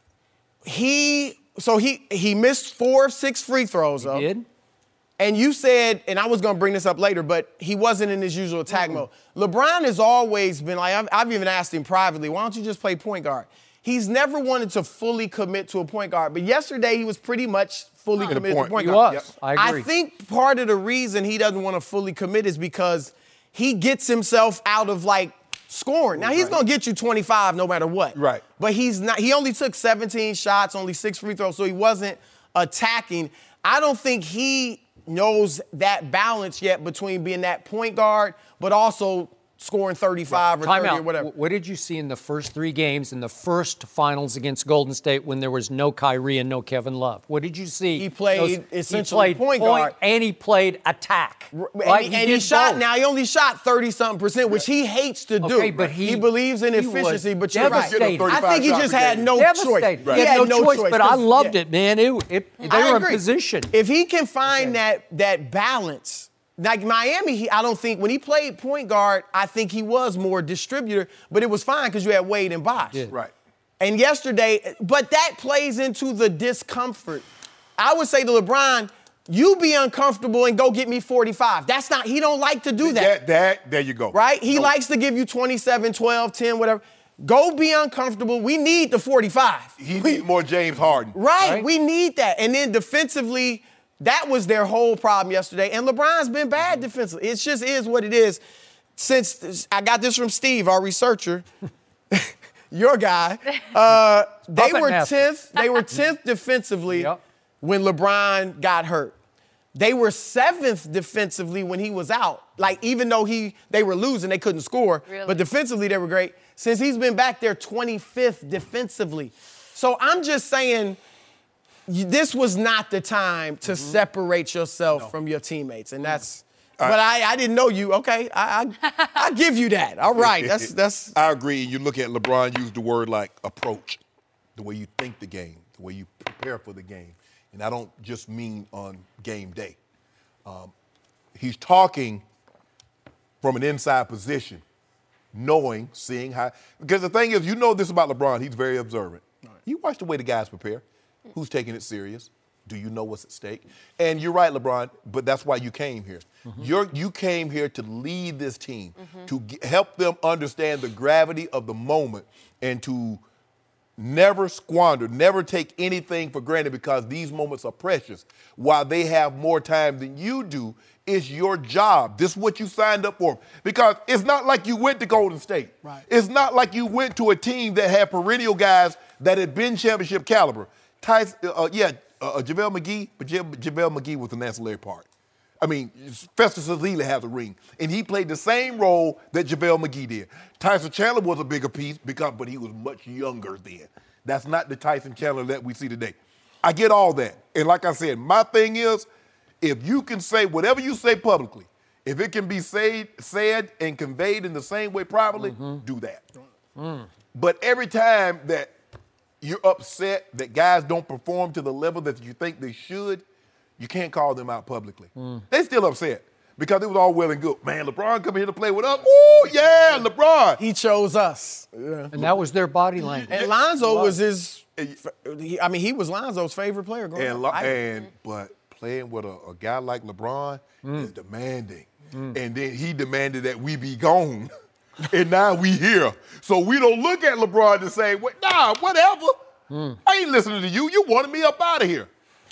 He so he he missed four of six free throws though. He did. And you said, and I was going to bring this up later, but he wasn't in his usual attack mode. LeBron has always been like, I've, I've even asked him privately, why don't you just play point guard? He's never wanted to fully commit to a point guard, but yesterday he was pretty much fully the committed point. to point He guard. was. I agree. I think part of the reason he doesn't want to fully commit is because he gets himself out of like scoring. Now he's going to get you twenty-five no matter what. Right. But he's not. He only took seventeen shots, only six free throws, so he wasn't attacking. I don't think he knows that balance yet between being that point guard, but also scoring thirty-five or Time thirty out. or whatever. Wh- What did you see in the first three games in the first finals against Golden State when there was no Kyrie and no Kevin Love? What did you see? He played he essentially played point guard. and he played attack. And, Right? he, and he did shot. both. Now he only shot thirty-something percent, which he hates to do. Okay, but he- believes in he was efficiency. But you're right. devastated. I think he just had no choice. Devastated. He He had had no, choice, but I 'cause- loved yeah. it, man. It, it, they I were in agree. position. If he can find that that balance, like Miami, he, I don't think when he played point guard, I think he was more distributor, but it was fine because you had Wade and Bosh. Yeah. Right. And yesterday, but that plays into the discomfort. I would say to LeBron, you be uncomfortable and go get me forty-five. That's not, he don't like to do that. That, that there you go. Right? He No. likes to give you twenty-seven, twelve, ten, whatever. Go be uncomfortable. We need the forty-five. He needs more James Harden. Right, Right. we need that. And then defensively, that was their whole problem yesterday. And LeBron's been bad defensively. It just is what it is. Since I got this from Steve, our researcher, your guy, uh, they Puppet were master. tenth. They were tenth defensively Yep. when LeBron got hurt. They were seventh defensively when he was out. Like, even though he they were losing, they couldn't score. Really? But defensively, they were great. Since he's been back, they're twenty-fifth defensively. So I'm just saying, you- this was not the time to separate yourself from your teammates. And that's, but I, I didn't know you. Okay, I, I, I give you that. All right, that's, that's. I agree. You look at LeBron use the word like approach, the way you think the game, the way you prepare for the game. And I don't just mean on game day. Um, he's talking from an inside position, knowing, seeing how. Because the thing is, you know this about LeBron, he's very observant. You watch the way the guys prepare. Who's taking it serious? Do you know what's at stake? And you're right, LeBron, but that's why you came here. Mm-hmm. You're, you came here to lead this team, to g- help them understand the gravity of the moment and to never squander, never take anything for granted because these moments are precious. While they have more time than you do, it's your job. This is what you signed up for. Because it's not like you went to Golden State. Right. It's not like you went to a team that had perennial guys that had been championship caliber. Tyson, uh, yeah, uh, JaVale McGee, but Ja- JaVale McGee was an ancillary part. I mean, Festus Ezeli has a ring, and he played the same role that JaVale McGee did. Tyson Chandler was a bigger piece, because, but he was much younger then. That's not the Tyson Chandler that we see today. I get all that. And like I said, my thing is, if you can say whatever you say publicly, if it can be said, said and conveyed in the same way privately, do that. But every time that you're upset that guys don't perform to the level that you think they should, you can't call them out publicly. They still upset because it was all well and good. Man, LeBron coming here to play with us. Ooh, yeah, LeBron. He chose us. And that was their body language. And Lonzo was his, he- I mean, he was Lonzo's favorite player growing And, up. lo- I- and but playing with a, a guy like LeBron is demanding. And then he demanded that we be gone. And now we here. So we don't look at LeBron and say, "Well, nah, whatever. I ain't listening to you. You wanted me up out of here."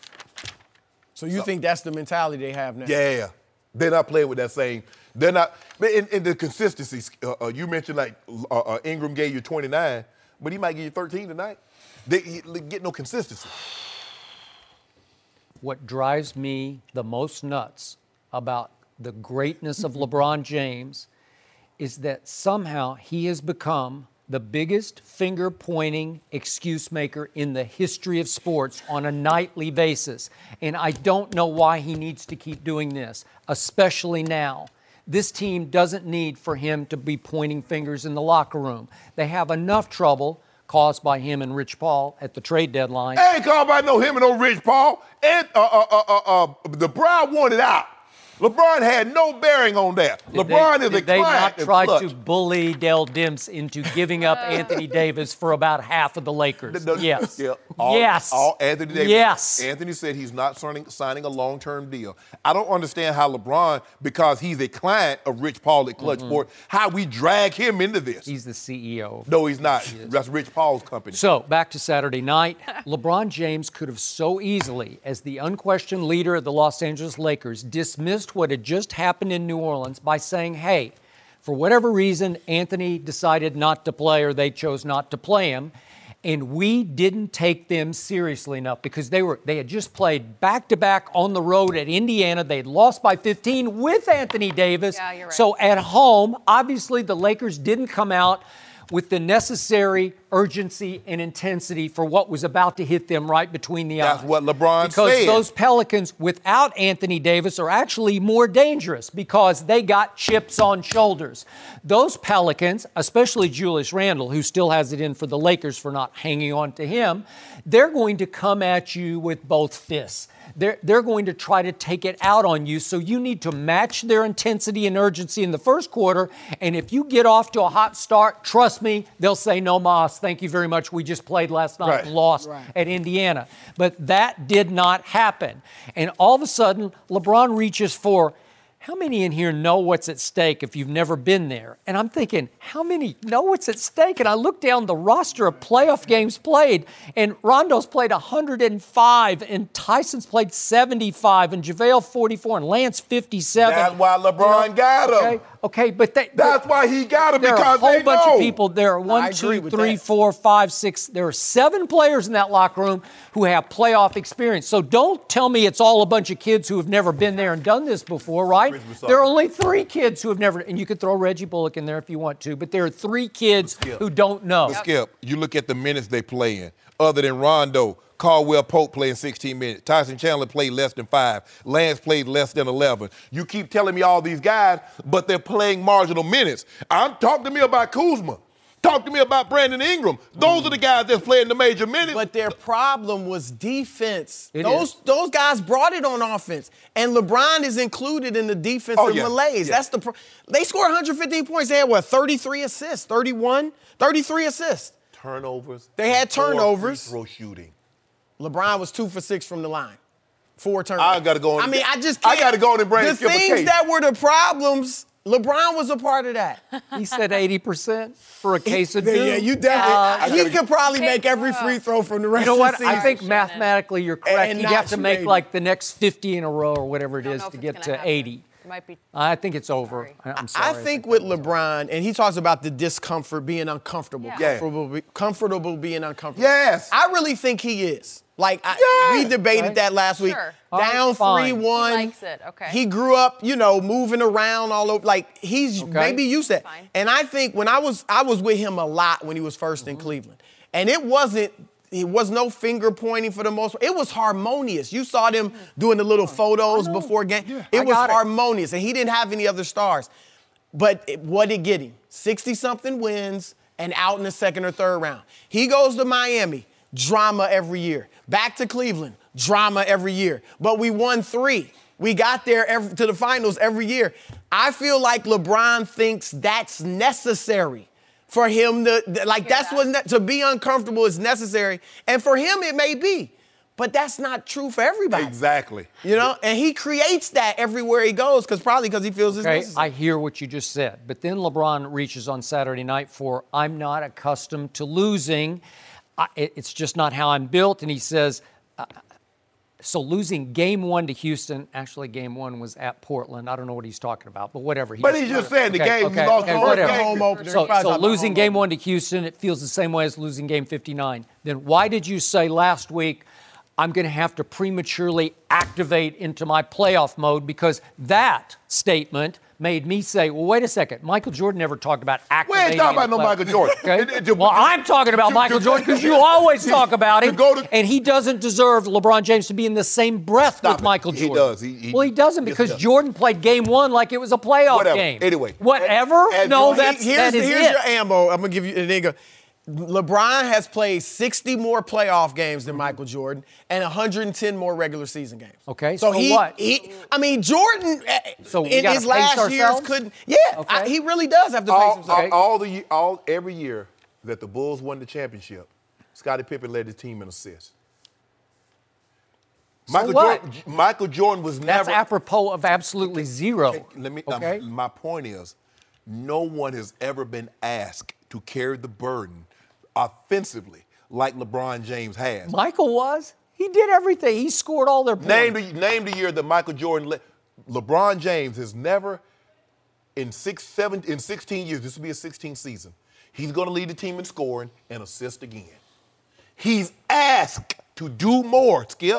So you think that's the mentality they have now? Yeah. They're not playing with that same. They're not. But in, in the consistency, uh, uh, you mentioned like uh, uh, Ingram gave you twenty-nine, but he might give you thirteen tonight. They, he, they get no consistency. What drives me the most nuts about the greatness of LeBron James is that somehow he has become the biggest finger-pointing excuse maker in the history of sports on a nightly basis. And I don't know why he needs to keep doing this, especially now. This team doesn't need for him to be pointing fingers in the locker room. They have enough trouble caused by him and Rich Paul at the trade deadline. I ain't called by no him and no Rich Paul. And uh, uh, uh, uh, uh, the Brown wanted out. LeBron had no bearing on that. Did LeBron they, is did a they client not and try clutch. to bully Dell Demps into giving up Anthony Davis for about half of the Lakers? No, no, Yes. yeah. All, yes. All Anthony Davis. Yes. Anthony said he's not signing, signing a long-term deal. I don't understand how LeBron, because he's a client of Rich Paul at Clutch Sport, how we drag him into this. He's the C E O. no, he's not. That's Rich Paul's company. So, back to Saturday night. LeBron James could have so easily, as the unquestioned leader of the Los Angeles Lakers, dismissed what had just happened in New Orleans by saying, hey, for whatever reason, Anthony decided not to play or they chose not to play him. And we didn't take them seriously enough because they were they had just played back-to-back on the road at Indiana. They had lost by fifteen with Anthony Davis. Yeah, you're right. So at home, obviously the Lakers didn't come out with the necessary urgency and intensity for what was about to hit them right between the eyes. That's what LeBron because said. Those Pelicans, without Anthony Davis, are actually more dangerous because they got chips on shoulders. Those Pelicans, especially Julius Randle, who still has it in for the Lakers for not hanging on to him, they're going to come at you with both fists. They're, they're going to try to take it out on you, so you need to match their intensity and urgency in the first quarter, and if you get off to a hot start, trust me, they'll say, no mas, thank you very much, we just played last night Right. and lost Right. at Indiana. But that did not happen. And all of a sudden, LeBron reaches for, how many in here know what's at stake if you've never been there? And I'm thinking, how many know what's at stake? And I look down the roster of playoff games played, and Rondo's played one hundred five, and Tyson's played seventy-five, and JaVale forty-four, and Lance fifty-seven. That's why LeBron got him. Okay, okay, but they, That's why he got him, there are a because whole they bunch know. of people. There are one, I agree two, with three, that. four, five, six. There are seven players in that locker room who have playoff experience. So don't tell me it's all a bunch of kids who have never been there and done this before, right? Christmas There are song. only three kids who have never, and you could throw Reggie Bullock in there if you want to, but there are three kids Skip. who don't know. But Skip, you look at the minutes they play in. Other than Rondo, Caldwell Pope playing sixteen minutes. Tyson Chandler played less than five. Lance played less than eleven. You keep telling me all these guys, but they're playing marginal minutes. I'm talking to me about Kuzma. Talk to me about Brandon Ingram. Those are the guys that's playing the major minutes. But their problem was defense. It those is. those guys brought it on offense, and LeBron is included in the defensive Oh, yeah. malaise. Yeah. That's the. Pro- they scored one hundred fifteen points. They had what, thirty-three assists, thirty-one, thirty-three assists. turnovers. They had poor turnovers. free throw shooting. LeBron was two for six from the line, four turnovers. I gotta go on- I mean, I just I can't. gotta go on and bring the Skip a things case. that were the problems. LeBron was a part of that. He said eighty percent for a case of Yeah, doom. yeah, you definitely. I he gotta- could probably make every free throw from the rest You know what? of the season. I think Shannon. mathematically you're correct. And You'd not have to make Shannon. like the next fifty in a row or whatever it I don't is know if to it's get gonna to happen. eighty. It might be. I think it's over. Sorry. I- I'm I sorry. think with LeBron, and he talks about the discomfort, being uncomfortable, Yeah. Yeah. comfortable, be- comfortable being uncomfortable. Yes. I really think he is. Like I, Yes. we debated Right. that last week. Sure. All right, Down fine. three one. He likes it, okay. He grew up, you know, moving around all over. Like he's Okay. maybe used to that. Fine. And I think when I was I was with him a lot when he was 1st Mm-hmm. in Cleveland, and it wasn't. It was no finger pointing for the most part. It was harmonious. You saw them doing the little photos before game. It I was got it. harmonious, and he didn't have any other stars. But it, what did get him? sixty-something wins and out in the second or third round. He goes to Miami, drama every year. Back to Cleveland, drama every year. But we won three. We got there every, to the finals every year. I feel like LeBron thinks that's necessary for him to, th- like, Hear that's that. what, ne- to be uncomfortable is necessary. And for him, it may be. But that's not true for everybody. Exactly. You know, and he creates that everywhere he goes, because probably because he feels it's Okay, necessary. I hear what you just said, but then LeBron reaches on Saturday night for, I'm not accustomed to losing. I, it- it's just not how I'm built. And he says, uh, so losing game one to Houston, actually game one was at Portland. I don't know what he's talking about, but whatever. But he just said the game, we lost the first whatever. game. Home opener. So, He's probably so talking about losing home game opener. one to Houston, it feels the same way as losing game fifty-nine. Then why did you say last week, I'm going to have to prematurely activate into my playoff mode? Because that statement made me say, well, wait a second. Michael Jordan never talked about We activating. ain't talking about in no the playoff- Michael Jordan. Okay? It- it- well, I'm talking about to- Michael to- Jordan because you always to- talk about to him. go to- and he doesn't deserve LeBron James to be in the same breath Stop with it. Michael He Jordan. does. He- he- well, he doesn't yes, because he does. Jordan played game one like it was a playoff Whatever. game. Anyway. Whatever? As no, you- that's, here's that is here's it. your ammo. I'm gonna give you a nigga. LeBron has played sixty more playoff games than Michael Jordan and one hundred ten more regular season games. Okay, so so he, what? he, I mean, Jordan eh, So we in gotta his pace last years ourselves? couldn't. Yeah, Okay. I- he really does have to pace all, himself. all, all the ye- all every year that the Bulls won the championship, Scottie Pippen led the team in assists. Michael what? Jordan, Michael Jordan was That's never. apropos of absolutely zero. Okay, let me. Okay? um, my point is, no one has ever been asked to carry the burden offensively like LeBron James has. Michael was. He did everything. He scored all their points. Name the name the year that Michael Jordan led. LeBron James has never, in six, seven, in sixteen years. This will be a sixteenth season. He's going to lead the team in scoring and assist again. He's asked to do more, Skip.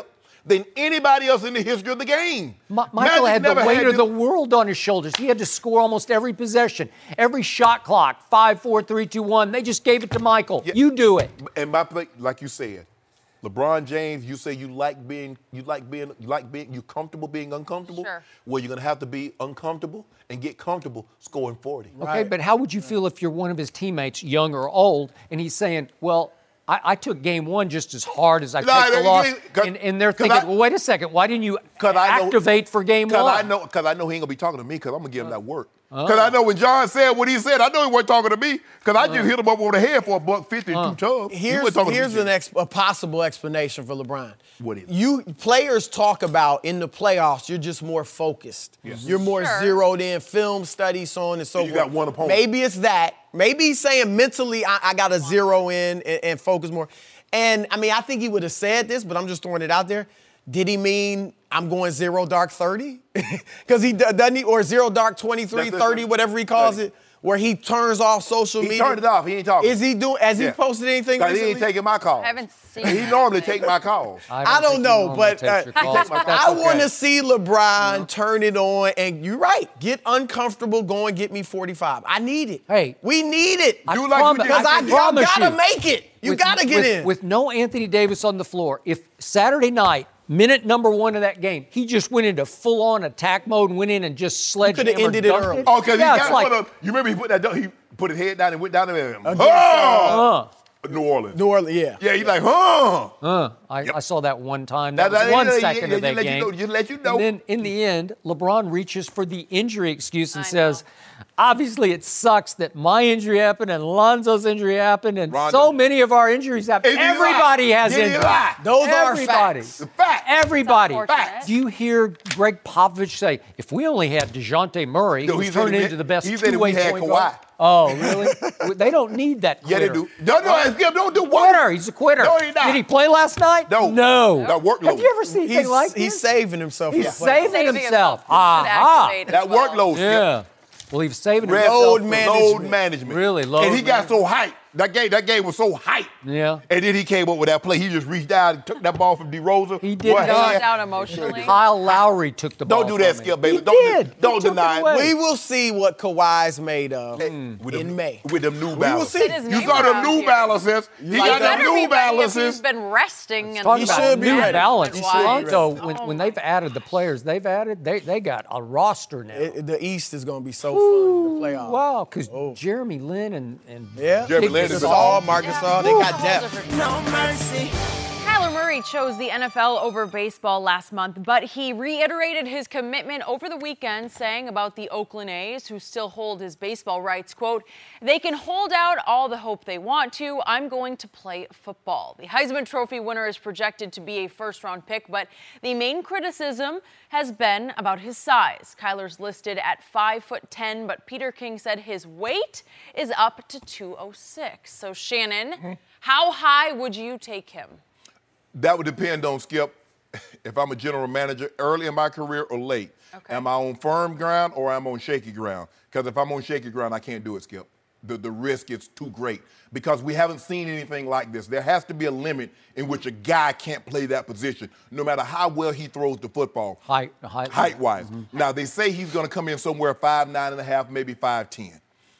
than anybody else in the history of the game. Ma- Michael Magic had the never weight had of the to- world on his shoulders. He had to score almost every possession, every shot clock, five, four, three, two, one. They just gave it to Michael. Yeah. You do it. And my play, like you said, LeBron James, you say you like being, you like being, you like being, you comfortable being uncomfortable. Sure. Well, you're gonna have to be uncomfortable and get comfortable scoring forty. Okay, but how would you feel if you're one of his teammates, young or old, and he's saying, well, I, I took game one just as hard as I No, took the I- loss. 'cause- And, and they're 'cause thinking, I- well, wait a second, why didn't you Cause I know, activate for game Cause one? I know, cause I know he ain't gonna be talking to me, cause I'm gonna give him that work. Cause I know when John said what he said, I know he wasn't talking to me, cause I just hit him up over the head for a buck fifty and two tubs. He Here's, wasn't talking to here's me. an ex- a possible explanation for LeBron. What is it? You players talk about in the playoffs, you're just more focused. You're more Sure. zeroed in, film study, so on and so You forth. got one opponent. Maybe it's that. Maybe he's saying mentally, I, I got to zero in and, and focus more. And I mean, I think he would have said this, but I'm just throwing it out there. Did he mean I'm going zero dark thirty? Because he do- doesn't he, or zero dark twenty-three, That's- thirty, whatever he calls Right. it, where he turns off social He media. turned it off. He ain't talking. Is he doing? Has Yeah. he posted anything? Cause he recently? ain't taking my calls. I haven't seen He normally take my calls. I don't think he know, normally but takes uh, your calls, but that's I okay. want to see LeBron turn it on. And you're right, get uncomfortable, go and get me forty-five. I need it. Hey. we need it. I Do like promise- you did. Because I, I I promise gotta you. make it. You With- gotta get with, in. With no Anthony Davis on the floor, if Saturday night, minute number one of that game, he just went into full-on attack mode and went in and just sledgehammer coulda ended it dunked early. Oh, cause yeah, he it's got like, one of. You remember he put that? He put his head down and went down there. And, Against, oh! New Orleans. New Orleans, yeah. Yeah, he's like, huh? Uh, I, Yep. I saw that one time. That, That- was that- one yeah, yeah, second yeah, of that just let you game. know- just let you know. And then in the end, LeBron reaches for the injury excuse and I says, obviously it sucks that my injury happened and Lonzo's injury happened and Rondo. so many of our injuries happened. Did he Everybody lie? has Did he injuries. lie? Those are Everybody. facts. Fact. Everybody. It's unfortunate. Do you hear Greg Popovich say, if we only had DeJounte Murray, No, who's he said turned we- into the best he said if two-way we had point Kawhi. guard? Oh, really? They don't need that Yeah, quitter. they do. No, no, ask him. Don't do what? Quitter. He's a quitter. No, he's not. Did he play last night? No. No. That workload. Have you ever seen anything He's, like he's this? saving himself. He's for the playoffs. saving Saving himself. himself. Should Aha. activate as That well. workload. Skip. Yeah. Well, he was saving Red himself. Load for- management. Load management. Really, load And he got so hyped. That game, that game was so hyped. Yeah. And then he came up with that play. He just reached out and took that ball from DeRozan. He did Boy, not. hey, Out emotionally. Kyle Lowry took the ball. Don't do that, from him. Skip Bayless. He Don't, did. don't He took deny it it. away. We will see what Kawhi's made of With in them, May. With them New will Balances. see. Get his You name saw them around New here. Balances. He like got that? them Better New be ready if Balances. he's been resting. And Talk He about should be new ready. balance. He should be ready. Toronto, when, Oh when my they've added the players they've added, they, they got a roster now. It- the East is going to be so fun, the playoffs. Wow, because Oh. Jeremy Lin and, and Yeah. Jeremy Big Lin is Gasol, a- Marc Gasol, they got depth. No mercy. Kyler Murray chose the N F L over baseball last month, but he reiterated his commitment over the weekend, saying about the Oakland A's, who still hold his baseball rights, quote, "They can hold out all the hope they want to. I'm going to play football." The Heisman Trophy winner is projected to be a first-round pick, but the main criticism has been about his size. Kyler's listed at five foot ten, but Peter King said his weight is up to two oh six. So, Shannon, how high would you take him? That would depend on, Skip, if I'm a general manager early in my career or late. Okay. Am I on firm ground or am I on shaky ground? Because if I'm on shaky ground, I can't do it, Skip. The, the risk is too great because we haven't seen anything like this. There has to be a limit in which a guy can't play that position, no matter how well he throws the football. height. height. Height-wise. Now, they say he's going to come in somewhere five nine and a half, maybe five ten.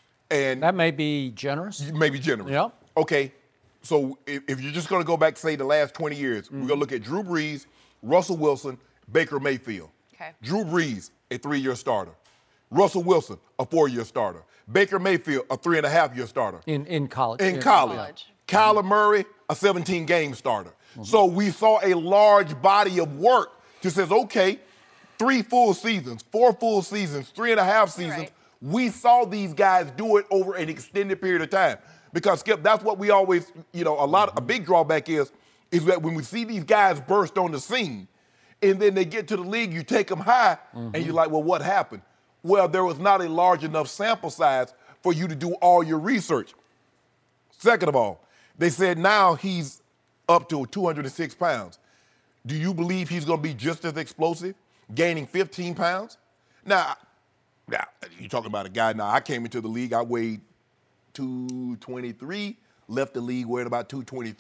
And That may be generous. maybe generous. Yeah. Okay, so if, if you're just going to go back, say, the last twenty years, Mm-hmm. we're going to look at Drew Brees, Russell Wilson, Baker Mayfield. Okay. Drew Brees, a three-year starter. Russell Wilson, a four-year starter. Baker Mayfield, a three-and-a-half-year starter. In, in college. In Yeah. college. college. Kyler Murray, a seventeen-game starter. So we saw a large body of work that says, okay, three full seasons, four full seasons, three and a half seasons. right. We saw these guys do it over an extended period of time. Because, Skip, that's what we always, you know, a lot, a big drawback is, is that when we see these guys burst on the scene, and then they get to the league, you take them high, and you're like, well, what happened? Well, there was not a large enough sample size for you to do all your research. Second of all, they said now he's up to two hundred six pounds. Do you believe he's going to be just as explosive, gaining fifteen pounds? Now, now you're talking about a guy. Now, I came into the league, I weighed two twenty-three, left the league weighing about two twenty-three.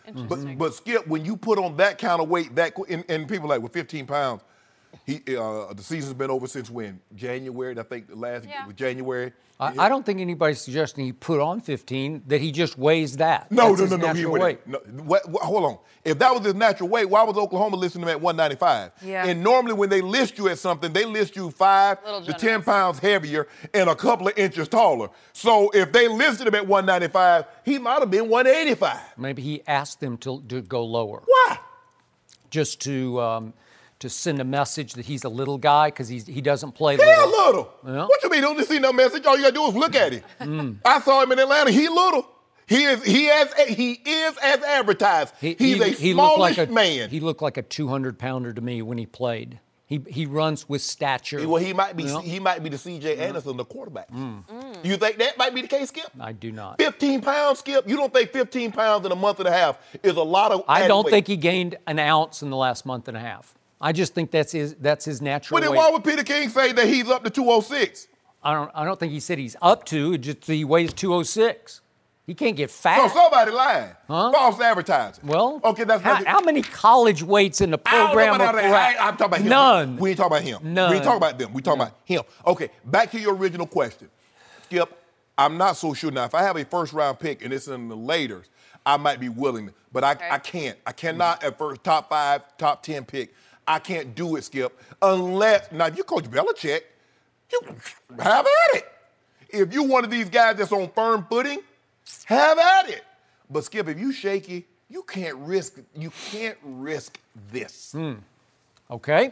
Interesting. But, but Skip, when you put on that kind of weight, that qu- and, and people like with fifteen pounds, he uh, the season's been over since when? January, I think the last Yeah. was January. I, I don't think anybody's suggesting he put on fifteen, that he just weighs that. No, That's no, his no, no, he natural went. weight. No, what, what, hold on. If that was his natural weight, why was Oklahoma listing him at one ninety-five? Yeah. And normally when they list you at something, they list you five Little to ten generous. pounds heavier and a couple of inches taller. So if they listed him at one ninety-five, he might have been one eighty-five. Maybe he asked them to, to go lower. Why? Just to um, to send a message that he's a little guy because he doesn't play Hell little. little. Yeah. What you mean? Don't you see no message? All you gotta do is look at him. Mm. I saw him in Atlanta. He little. He is. He has. He is as advertised. He, He's he, a he looked smallish like a, man. He looked like a two hundred pounder to me when he played. He he runs with stature. Well, he might be. You know? He might be the C J Anderson, the quarterback. You think that might be the case, Skip? I do not. fifteen pounds, Skip. You don't think fifteen pounds in a month and a half is a lot of? I added don't weight? think he gained an ounce in the last month and a half. I just think that's his that's his natural But then weight. why would Peter King say that he's up to two oh six? I don't I don't think he said he's up to. It just he weighs two oh six. He can't get fat. So somebody lying. Huh? False advertising. Well, okay, that's how, nothing. how many college weights in the I don't know program about are that. correct? I, I'm talking about him. None. We ain't talking about him. None. We ain't talking about them. We talking about him. Okay, back to your original question. Skip, I'm not so sure now. If I have a first round pick and it's in the laters, I might be willing, but I, Okay. I can't. I cannot at first top five, top ten pick. I can't do it, Skip, unless, now if you coach Belichick, you have at it. If you one of these guys that's on firm footing, have at it. But Skip, if you shaky, you can't risk, you can't risk this. Okay.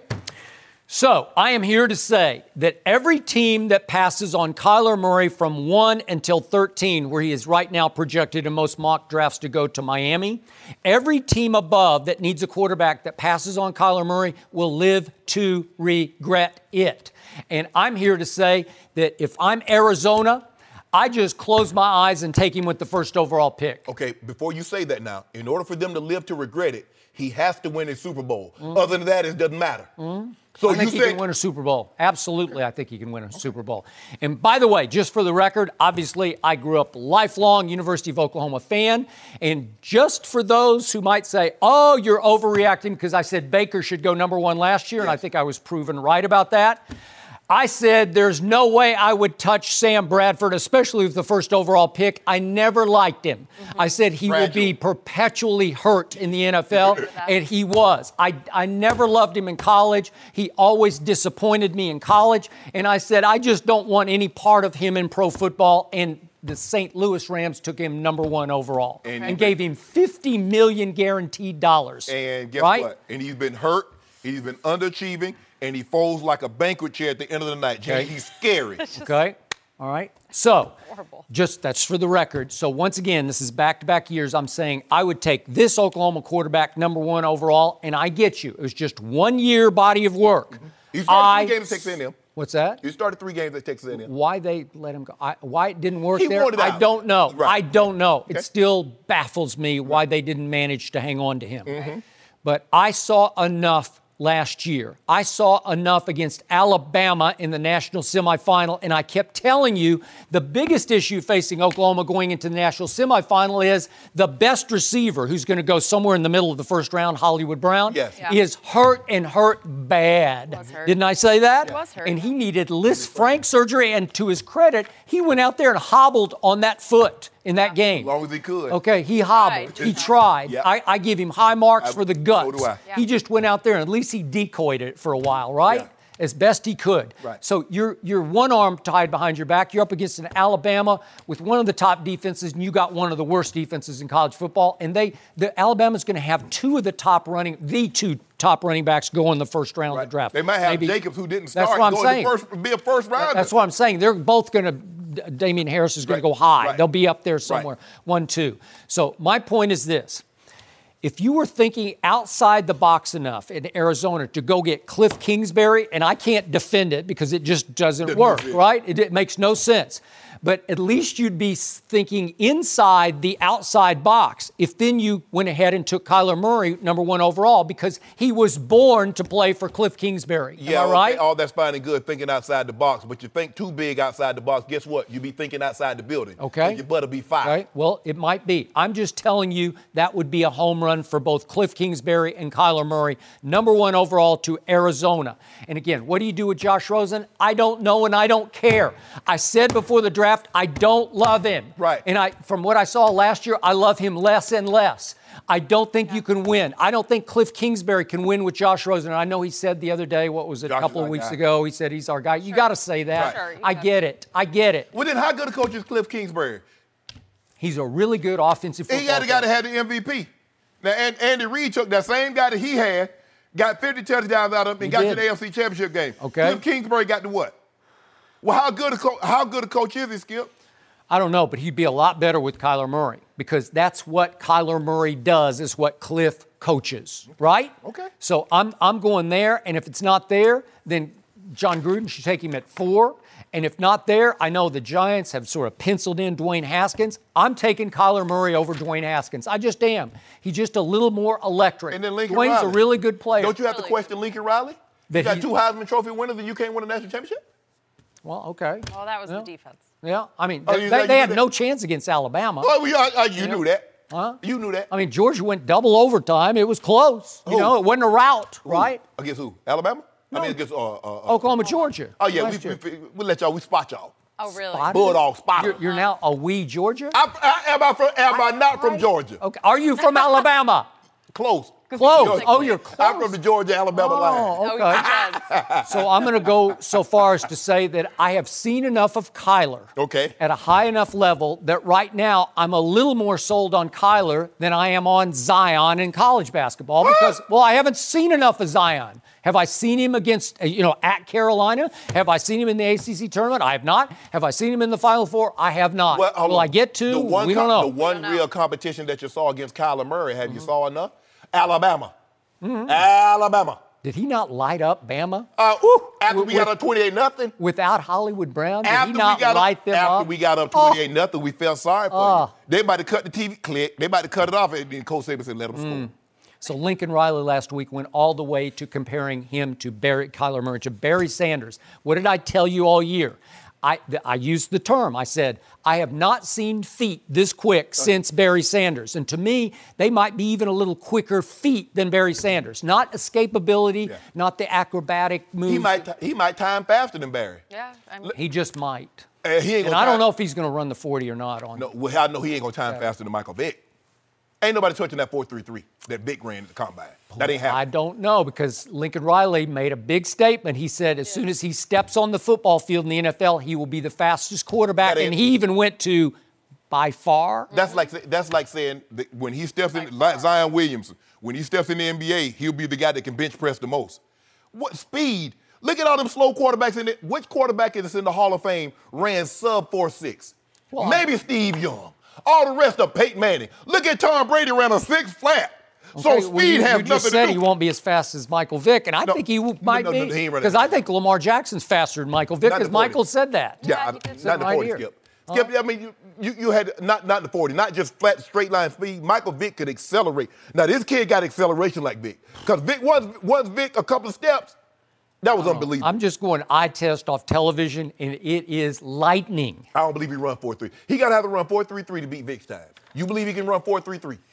So I am here to say that every team that passes on Kyler Murray from one until thirteen, where he is right now projected in most mock drafts to go to Miami, every team above that needs a quarterback that passes on Kyler Murray will live to regret it. And I'm here to say that if I'm Arizona, I just close my eyes and take him with the first overall pick. Okay, before you say that now, in order for them to live to regret it, he has to win a Super Bowl. Other than that, it doesn't matter. So I think you he say, can win a Super Bowl. Absolutely, I think he can win a Super Bowl. And by the way, just for the record, obviously I grew up lifelong University of Oklahoma fan. And just for those who might say, oh, you're overreacting because I said Baker should go number one last year, and I think I was proven right about that. I said there's no way I would touch Sam Bradford, especially with the first overall pick. I never liked him. Mm-hmm. I said he Fragile. will be perpetually hurt in the N F L, and he was. I, I never loved him in college. He always disappointed me in college, and I said I just don't want any part of him in pro football, and the Saint Louis Rams took him number one overall And- and, gave him fifty million dollars guaranteed dollars. and guess right? what? And he's been hurt, he's been underachieving, and he folds like a banquet chair at the end of the night. Jay, Okay. he's scary. Okay. All right. So, Horrible. just that's for the record. So, once again, this is back to back years. I'm saying I would take this Oklahoma quarterback number one overall, and I get you. It was just one year body of work. He started I, three games at Texas A and M. What's that? He started three games at Texas A and M. Why they let him go? I, why it didn't work He there? wanted I out. don't know. Right. I don't know. Okay. It still baffles me why they didn't manage to hang on to him. Mm-hmm. But I saw enough last year. I saw enough against Alabama in the national semifinal, and I kept telling you the biggest issue facing Oklahoma going into the national semifinal is the best receiver, who's going to go somewhere in the middle of the first round, Hollywood Brown, Yes. Yeah. is hurt and hurt bad. Was hurt. Didn't I say that? He was hurt. And he needed Liz Frank surgery, and to his credit, he went out there and hobbled on that foot in that game. As long as he could. Okay, he hobbled. Tried. He tried. Yeah. I, I give him high marks I- for the guts. so do I. Yeah. He just went out there and at least he decoyed it for a while, right? Yeah. As best he could. Right. So you're you're one arm tied behind your back. You're up against an Alabama with one of the top defenses, and you got one of the worst defenses in college football. And they the Alabama's going to have two of the top running, the two top running backs go in the first round of the draft. They might have Maybe- Jacobs, who didn't That's start, what I'm go saying. to first, be a first rounder. That's what I'm saying. They're both going to, Damian Harris is going Right, to go high. right. They'll be up there somewhere, one, two. So my point is this. If you were thinking outside the box enough in Arizona to go get Cliff Kingsbury, and I can't defend it because it just doesn't Doesn't work, make sense. right? It, it makes no sense. but at least you'd be thinking inside the outside box if then you went ahead and took Kyler Murray number one overall because he was born to play for Cliff Kingsbury. Am Yeah, I right? okay, all that's fine and good, thinking outside the box, but you think too big outside the box, guess what? You be thinking outside the building. Okay. And you better be fired. Right? Well, it might be. I'm just telling you that would be a home run for both Cliff Kingsbury and Kyler Murray, number one overall to Arizona. And again, what do you do with Josh Rosen? I don't know and I don't care. I said before the draft, I don't love him. Right. And I, from what I saw last year, I love him less and less. I don't think you can win. I don't think Cliff Kingsbury can win with Josh Rosen. I know he said the other day, what was it, Josh a couple is of our weeks guy. ago, he said he's our guy. You got to say that. Sure, you I got get it. I get it. Well, then how good a coach is Cliff Kingsbury? He's a really good offensive football He got the guy player. that had the M V P. Now, and Andy Reid took that same guy that he had, got fifty touchdowns out of him, and He got did. to the A F C Championship game. Okay. Cliff Kingsbury got to what? Well, how good a co- how good a coach is he, Skip? I don't know, but he'd be a lot better with Kyler Murray because that's what Kyler Murray does is what Cliff coaches, right? Okay. So I'm I'm going there, and if it's not there, then John Gruden should take him at four. And if not there, I know the Giants have sort of penciled in Dwayne Haskins. I'm taking Kyler Murray over Dwayne Haskins. I just am. He's just a little more electric. And then Lincoln Dwayne's Riley. a really good player. Don't you have to Really? question Lincoln Riley? That You got he- two Heisman Trophy winners and you can't win a national championship? Well, okay. Well, that was Yeah. the defense. Yeah, I mean, Oh, they, you- they, you they knew had that? no chance against Alabama. Oh, well, you, uh, you knew that. Huh? You knew that. I mean, Georgia went double overtime. It was close. You Who? know, it wasn't a rout, Who? right? Against who? Alabama? No. I mean, against uh, uh, uh, Oklahoma, Georgia. Oh yeah, we, last year. we, we, we'll let y'all. We spot y'all. Oh, really? Spotted? Bulldog spot. You're, you're now a wee Georgia? I, I, am I from? Am I not from Georgia? Okay. Are you from Alabama? Close. Close. Georgia. Oh, you're close. I'm from the Georgia-Alabama line. Oh, Oh, okay. Jets. So I'm going to go so far as to say that I have seen enough of Kyler Okay. at a high enough level that right now I'm a little more sold on Kyler than I am on Zion in college basketball because, well, I haven't seen enough of Zion. Have I seen him against, uh, you know, at Carolina? Have I seen him in the A C C tournament? I have not. Have I seen him in the Final Four? I have not. Well, hold Will on. I get to? The one we don't com- know. The one don't know. real competition that you saw against Kyler Murray, have you Mm-hmm. saw enough? Alabama. Alabama. Did he not light up Bama Uh, ooh, after With- we got with- up twenty-eight nothing. without Hollywood Brown? Did After he not we got light up, them after up? we got up Oh. twenty-eight nothing, we felt sorry for Oh. you. They about to cut the T V click. They about to cut it off, and then Coach Saban said, "Let them Mm. score." So Lincoln Riley last week went all the way to comparing him to Barry, Kyler Murray, to Barry Sanders. What did I tell you all year? I, th- I used the term. I said, I have not seen feet this quick since Barry Sanders. And to me, they might be even a little quicker feet than Barry Sanders. Not escapability, Yeah. not the acrobatic moves. He might he might time faster than Barry. Yeah. I mean, He just might. Uh, he ain't And gonna I don't time- know if he's going to run the forty or not on No, well, I know he ain't gonna time faster than Michael Vick. Ain't nobody touching that four three three that Vick ran at the combine. That ain't I happening. don't know because Lincoln Riley made a big statement. He said as soon as he steps on the football field in the N F L, he will be the fastest quarterback. That ain't- And he even went to by far. That's like that's like saying that when he steps in, like Zion Williamson, when he steps in the N B A, he'll be the guy that can bench press the most. What speed? Look at all them slow quarterbacks in it. Which quarterback is in the Hall of Fame ran sub four six? Well, Maybe Steve Young. All the rest of Peyton Manning. Look at Tom Brady ran a six flat. so Okay, speed well, you, has you nothing just to said do. he won't be as fast as Michael Vick, and I No, think he w- no, might no, no, be he ain't running because that I think Lamar Jackson's faster than Michael Vick Not because the forty. Michael said that. Yeah, Yeah, I, he did. not the Right forty, here. Skip. Skip, I mean, you, you, you had, not, not the forty, not just flat, straight line speed. Michael Vick could accelerate. Now, this kid got acceleration like Vick. Because Vick, once, once Vick, a couple of steps, that was unbelievable. I'm just going eye test off television, and it is lightning. I don't believe he run four three. He got to have to run four three three to beat Vick's time. You believe he can run four three three?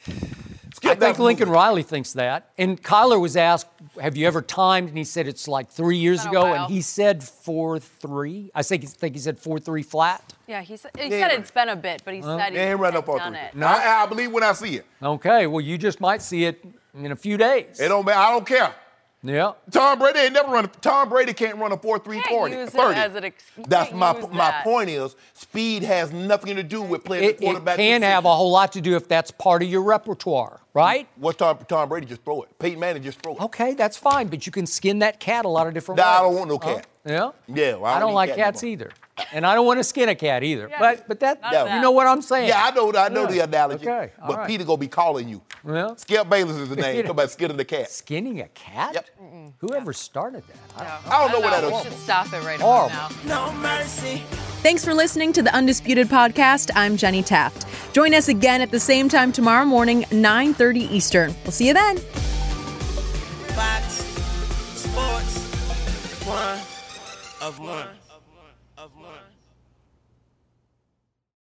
I think Lincoln Riley thinks that. And Kyler was asked, have you ever timed? And he said it's like three years Been a ago. while. And he said four three. I think, think he said four three flat. yeah, he said, he Yeah, said right. it's been a bit, but he said he They ain't run had up four done three. it. No, I, I believe when I see it. Okay, well, you just might see it in a few days. It don't matter. I don't care. Yeah. Tom Brady ain't never run. A, Tom Brady can't run a four three Can't forty. use it thirty. as an ex- you That's can't my use my that. point is speed has nothing to do with playing It, the it quarterback. can have a whole lot to do if that's part of your repertoire, right? What's Tom, Tom Brady just throw it? Peyton Manning just throw it. Okay, that's fine, but you can skin that cat a lot of different Nah, ways. I don't want no cat. Yeah? Yeah, well, I I don't don't eat like cat no cats more. either. And I don't want to skin a cat either. Yeah, but but that, not you that. know what I'm saying. Yeah, I know. I know the Yeah. analogy. Okay, all but right. Peter gonna be calling you. Well, Skip Bayless is the name. Talk about skinning the cat. skinning a cat? Yep. Whoever started that? I don't know. I don't know what I that We is. should stop it right Horrible. about now. No mercy, Thanks for listening to the Undisputed Podcast. I'm Jenny Taft. Join us again at the same time tomorrow morning, nine thirty Eastern. We'll see you then. Fox Sports, one of one. Of one.